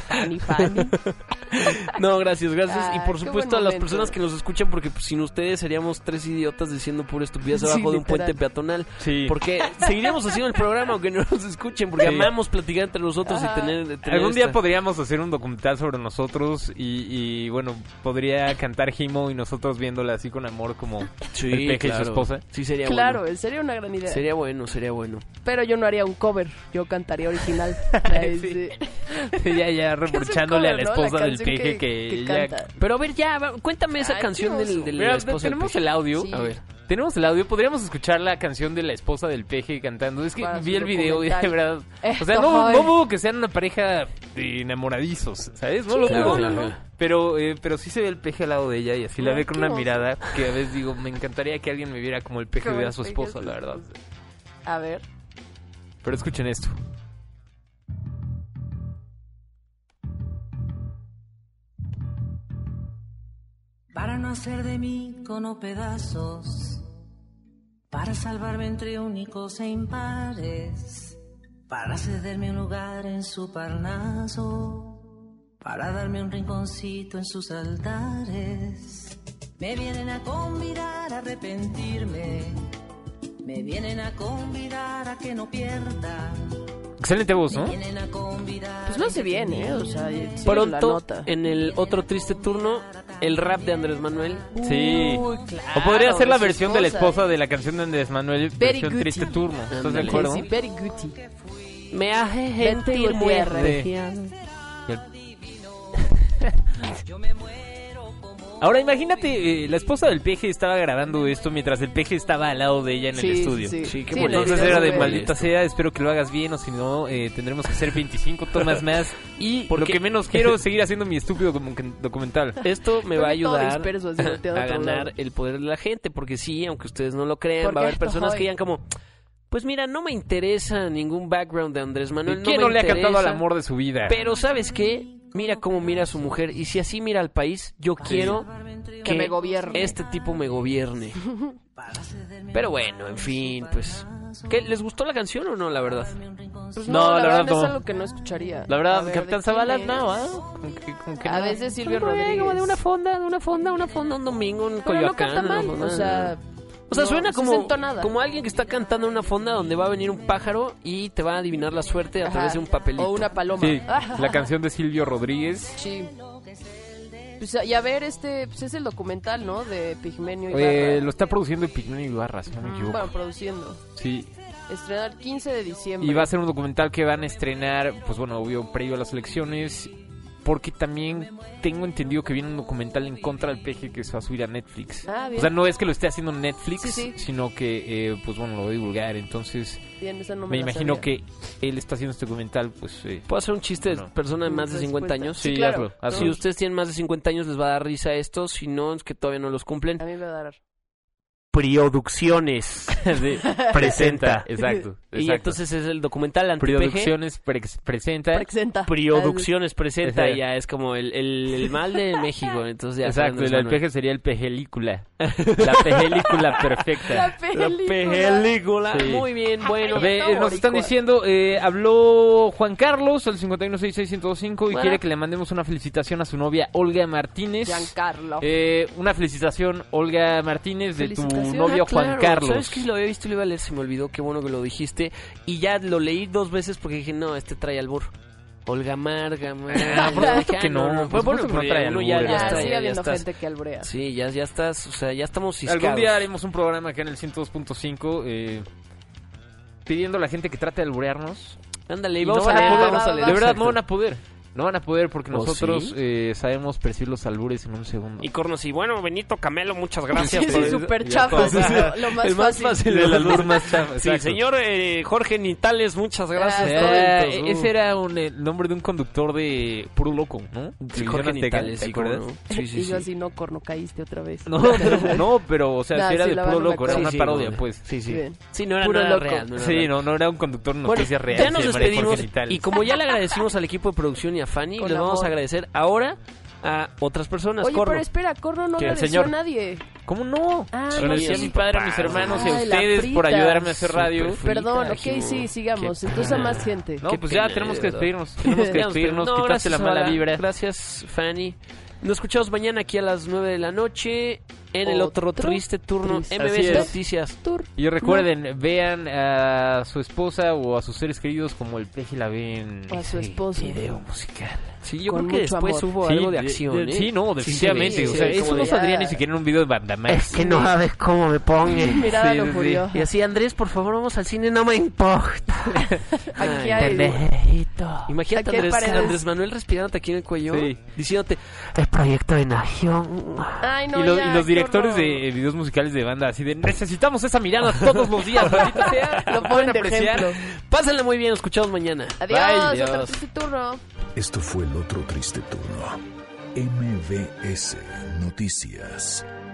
C: No, gracias.
D: Ay,
C: Y por
D: qué
C: supuesto
D: buen
C: a las
D: momento.
C: personas que nos escuchan, porque pues, sin ustedes seríamos tres idiotas diciendo pura estupidez
D: Sí,
C: abajo de un
D: literal.
C: puente peatonal.
B: Sí.
C: Porque seguiríamos haciendo el programa aunque no nos escuchen, porque
B: Sí.
C: amamos platicar entre nosotros
D: Ajá.
C: y tener
B: Algún día
C: esta-
B: podríamos hacer un documental sobre nosotros y bueno, podría cantar Jimo y nosotros viéndola así con amor como
C: Sí,
B: el peje y
C: claro.
B: su esposa.
C: Sí, sería
D: Claro,
C: bueno.
D: sería una gran idea.
C: Sería bueno, sería bueno.
D: Pero yo no haría un cover, yo cantaría original. Ay,
B: Sí.
D: sí.
B: ya reprochándole a la
D: cover, ¿no?
B: esposa
D: La
B: del
D: canción
B: peje
D: que
B: ella...
D: canta.
C: Pero a ver, ya, cuéntame esa
D: Ay,
C: canción
D: qué
C: del,
D: oso.
C: de
B: Mira,
C: la esposa del
B: tenemos
C: peje.
B: el audio.
D: Sí.
C: A ver.
B: Tenemos el audio, podríamos escuchar la canción de la esposa del peje cantando. Es que
D: Para
B: vi
D: su
B: el video y de
D: documental.
B: verdad... O sea,
D: Esto,
B: no
D: ay.
B: dudo que sean una pareja de enamoradizos, ¿sabes? No lo
C: claro,
B: dudo.
C: claro.
B: Pero sí se ve el peje al lado de ella y así la
D: Ay,
B: ve con
D: qué
B: una
D: oso.
B: mirada que a veces digo, me encantaría que alguien me viera como el peje
D: Como
B: ve
D: el
B: a su
D: peje
B: esposa,
D: a su
B: la verdad.
D: esposa. A ver.
B: Pero escuchen esto.
H: Para no hacer de mí cono pedazos, para salvarme entre únicos e impares, para cederme un lugar en su parnaso, para darme un rinconcito en sus altares. Me vienen a convidar a arrepentirme Me vienen a convidar a que no pierda.
B: Excelente voz, ¿no?
D: Pues lo hace bien, O sea, sí,
C: Pronto,
D: la nota.
C: en el otro triste turno, el rap de Andrés Manuel.
B: Sí.
D: Uy, claro,
B: O podría ser la
D: su
B: versión de la esposa de la canción de Andrés Manuel,
D: Very
B: versión
D: Gucci.
B: Triste Turno. ¿Estás de
C: Ándale.
B: acuerdo?
D: Sí, very Gucci.
C: Me hace
D: Vete,
C: sentir muy
D: Gutiérrez.
C: regia.
B: Ahora imagínate, la esposa del peje estaba grabando esto mientras el peje estaba al lado de ella en el estudio.
C: Sí, qué
D: Sí,
C: bonito.
B: Entonces
D: le
B: era de
D: dieron,
B: maldita sea, espero que lo hagas bien o si no, tendremos que hacer 25 tomas más. Y lo que menos quiero es seguir haciendo mi estúpido documental.
C: Esto me
D: Fue
C: va a
D: de todo
C: ayudar
D: disperso, así, volteado
C: a
D: a otro
C: ganar
D: lado.
C: el poder de la gente, porque sí, aunque ustedes no lo crean,
D: Porque
C: va a haber personas
D: estoy-
C: que digan como, pues mira, no me interesa ningún background de Andrés Manuel,
B: ¿Quién
C: no
B: no
C: me
B: le ha cantado al
C: interesa,
B: amor de su vida?
C: pero ¿sabes qué? Mira cómo mira a su mujer, y si así mira al país, yo quiero
D: Que me gobierne.
C: este tipo me gobierne. Pero bueno, en fin, pues... ¿Qué, ¿les gustó la canción o no, la verdad?
D: Pues
B: No, la verdad
D: es
B: no.
D: algo que no escucharía.
B: La
D: A
B: verdad,
D: ver,
B: Capitán
D: ¿de
B: Zavala,
D: quién
B: no,
D: es?
B: ¿ah? Como que
D: A
B: no.
D: veces Silvio
C: Como
D: Rodríguez.
C: de una fonda, un domingo en
D: Pero no
C: Coyoacán.
D: canta mal,
C: ¿no?
D: o sea...
C: O sea,
D: no,
C: suena
D: sí es
C: como,
D: entonada.
C: como alguien que está cantando en una fonda donde va a venir un pájaro y te va a adivinar la suerte a
D: Ajá.
C: través de un papelito.
D: O una paloma.
B: Sí, la canción de Silvio Rodríguez.
D: Sí. Pues, y a ver, pues es el documental, ¿no? De Pigmenio Ibarra.
B: Lo está produciendo Pigmenio Ibarra, si no me equivoco.
D: Bueno, produciendo.
B: Sí.
D: Estrenar el 15 de diciembre.
B: Y va a ser un documental que van a estrenar, pues bueno, obvio, previo a las elecciones. Porque también tengo entendido que viene un documental en contra del peje que se va a subir a Netflix.
D: Ah, bien.
B: O sea, no es que lo esté haciendo Netflix,
D: Sí, sí.
B: sino que, pues bueno, lo va a divulgar. Entonces,
D: Bien, esa no
B: me
D: la
B: imagino
D: sabía.
B: que él está haciendo este documental, pues...
C: ¿Puedo hacer un chiste de
B: No.
C: persona de más de 50 años?
B: Sí,
D: claro.
B: hazlo.
C: Si ustedes tienen más de 50 años les va a dar risa esto, si no es que todavía no los cumplen.
D: A mí me va a dar...
C: Producciones presenta.
B: Exacto.
C: Y entonces es el documental anti-peje.
B: Producciones presenta.
D: Presenta.
C: Producciones presenta
B: Ese.
C: y ya es como el mal de México. Entonces ya
B: Exacto,
C: Andrés
B: el
C: Manuel.
B: peje sería el pejelícula. La pejelícula perfecta.
D: La película.
C: Película.
B: Sí.
C: Muy bien, bueno.
B: Nos están diciendo, habló Juan Carlos al 51661025 y
C: Bueno.
B: quiere que le mandemos una felicitación a su novia Olga Martínez.
D: Giancarlo.
B: Una felicitación, Olga Martínez, de tu
D: Felicitación.
B: novio
C: Ah, claro.
B: Juan Carlos.
C: ¿Sabes que lo había visto y lo iba a leer? Se me olvidó, qué bueno que lo dijiste. Y ya lo leí 2 veces porque dije, no, este trae albur. Olga Marga,
B: por supuesto que no, por
C: Bueno,
B: supuesto que no
C: pero
B: trae
C: uno
B: albur.
C: ya
D: Ya,
C: está,
D: sigue
C: ya
D: habiendo
C: estás.
D: gente que alburea.
C: Sí, ya estás, o sea, ya estamos ciscados.
B: Algún día haremos un programa acá en el 102.5 pidiendo a la gente que trate de alburearnos.
C: Ándale, y
B: Y no
C: vamos
B: van
C: a
B: a
C: leer,
B: poder,
C: vamos a leer.
B: de verdad
C: Exacto.
B: no van a poder. No van a poder porque
C: ¿Oh,
B: nosotros
C: sí?
B: sabemos percibir los albures en un segundo.
C: Y Cornos, y bueno, Benito Camelo, muchas gracias.
D: Sí,
C: por
D: sí,
C: eso.
D: súper
B: ya
D: chafa.
B: está.
D: Lo más
C: El más
D: fácil.
C: fácil.
B: El albur más chafa.
C: Sí,
B: exacto.
C: señor Jorge Nitales, muchas gracias.
B: Ese era el nombre de un conductor de Puro Loco, ¿no?
C: Sí,
B: Televisión
C: Jorge
B: Azteca,
C: Nitales,
B: ¿te
C: sí,
B: acuerdas?
C: cómo no. Sí, sí,
D: Y
C: sí.
D: yo así, no, corno, caíste otra vez.
B: No, pero, o sea,
D: Nah,
B: sí era
D: sí,
B: de
D: la
B: Puro
D: verdad me
B: Loco, era
D: acuerdo.
B: una
C: Sí,
B: parodia,
C: bueno,
B: pues.
C: Sí, sí.
D: Bien.
C: Sí, no era
D: Puro
C: nada
D: loco.
C: real. No era
B: Sí,
C: real.
B: no era un conductor de
C: Bueno,
B: noticias reales.
C: ya nos
B: se llamaría
C: despedimos
B: Jorge Nitales.
C: y como ya le agradecimos al equipo de producción y a Fanny,
D: Con
C: les vamos a
D: amor.
C: agradecer ahora a otras personas.
D: Oye,
C: Corno.
D: pero espera, Corno no
B: ¿Qué,
D: agradeció
B: señor?
D: a nadie.
B: ¿Cómo no?
D: Ah,
B: Agradecí a
D: no,
B: mi
D: sí.
B: padre, a mis hermanos y a
D: Ay, la
B: ustedes por
D: frita.
B: ayudarme a hacer radio.
C: Súper
D: Perdón,
C: frita,
D: ok, sí, sigamos.
C: Qué
D: Entonces a
C: pena.
D: más gente.
B: No,
C: Qué
B: pues ya
C: pena,
B: tenemos
C: de
B: que
C: verdad.
B: despedirnos. Tenemos que despedirnos,
C: No,
B: quitaste
C: gracias,
B: la mala
C: Bala.
B: vibra.
C: Gracias, Fanny. Nos escuchamos mañana aquí a las 9 de la noche en el otro
D: Otro
C: triste turno
D: triste.
B: Así
C: MBS
B: es.
C: Noticias.
B: Y recuerden, vean a su esposa o a sus seres queridos como el peje la ve en
D: A su
B: ese
D: esposo.
B: video musical.
C: Sí, yo
D: Con
C: creo que
D: mucho
C: después
D: amor.
C: hubo algo de acción, ¿eh?
B: Sí, no, definitivamente.
D: sí,
B: o sea,
D: sí,
B: eso
D: como
B: no
D: de-
B: saldría ni siquiera en un video de Bandamax.
C: Es que no sabes cómo me pongo.
D: Mirada
B: Sí, sí, sí.
D: lujurio.
C: Y así, Andrés, por favor, vamos al cine, no me importa.
D: Aquí
C: Ay,
D: hay...
C: Imagínate
D: Aquí hay
C: Andrés,
D: paredes.
C: Andrés Manuel respirándote aquí en el cuello,
B: Sí.
C: diciéndote, es proyecto de nación.
D: Ay, no,
B: Y,
D: ya,
B: y los
D: qué
B: directores
D: horror.
B: de videos musicales de banda así de necesitamos esa mirada todos los días, maldita sea.
D: Lo ponen de
B: apreciar.
D: ejemplo.
C: Pásenla muy bien, nos escuchamos mañana.
D: Adiós,
B: Bye.
D: otro
C: Adiós.
D: triste turno.
A: Esto fue el otro triste turno. MBS Noticias.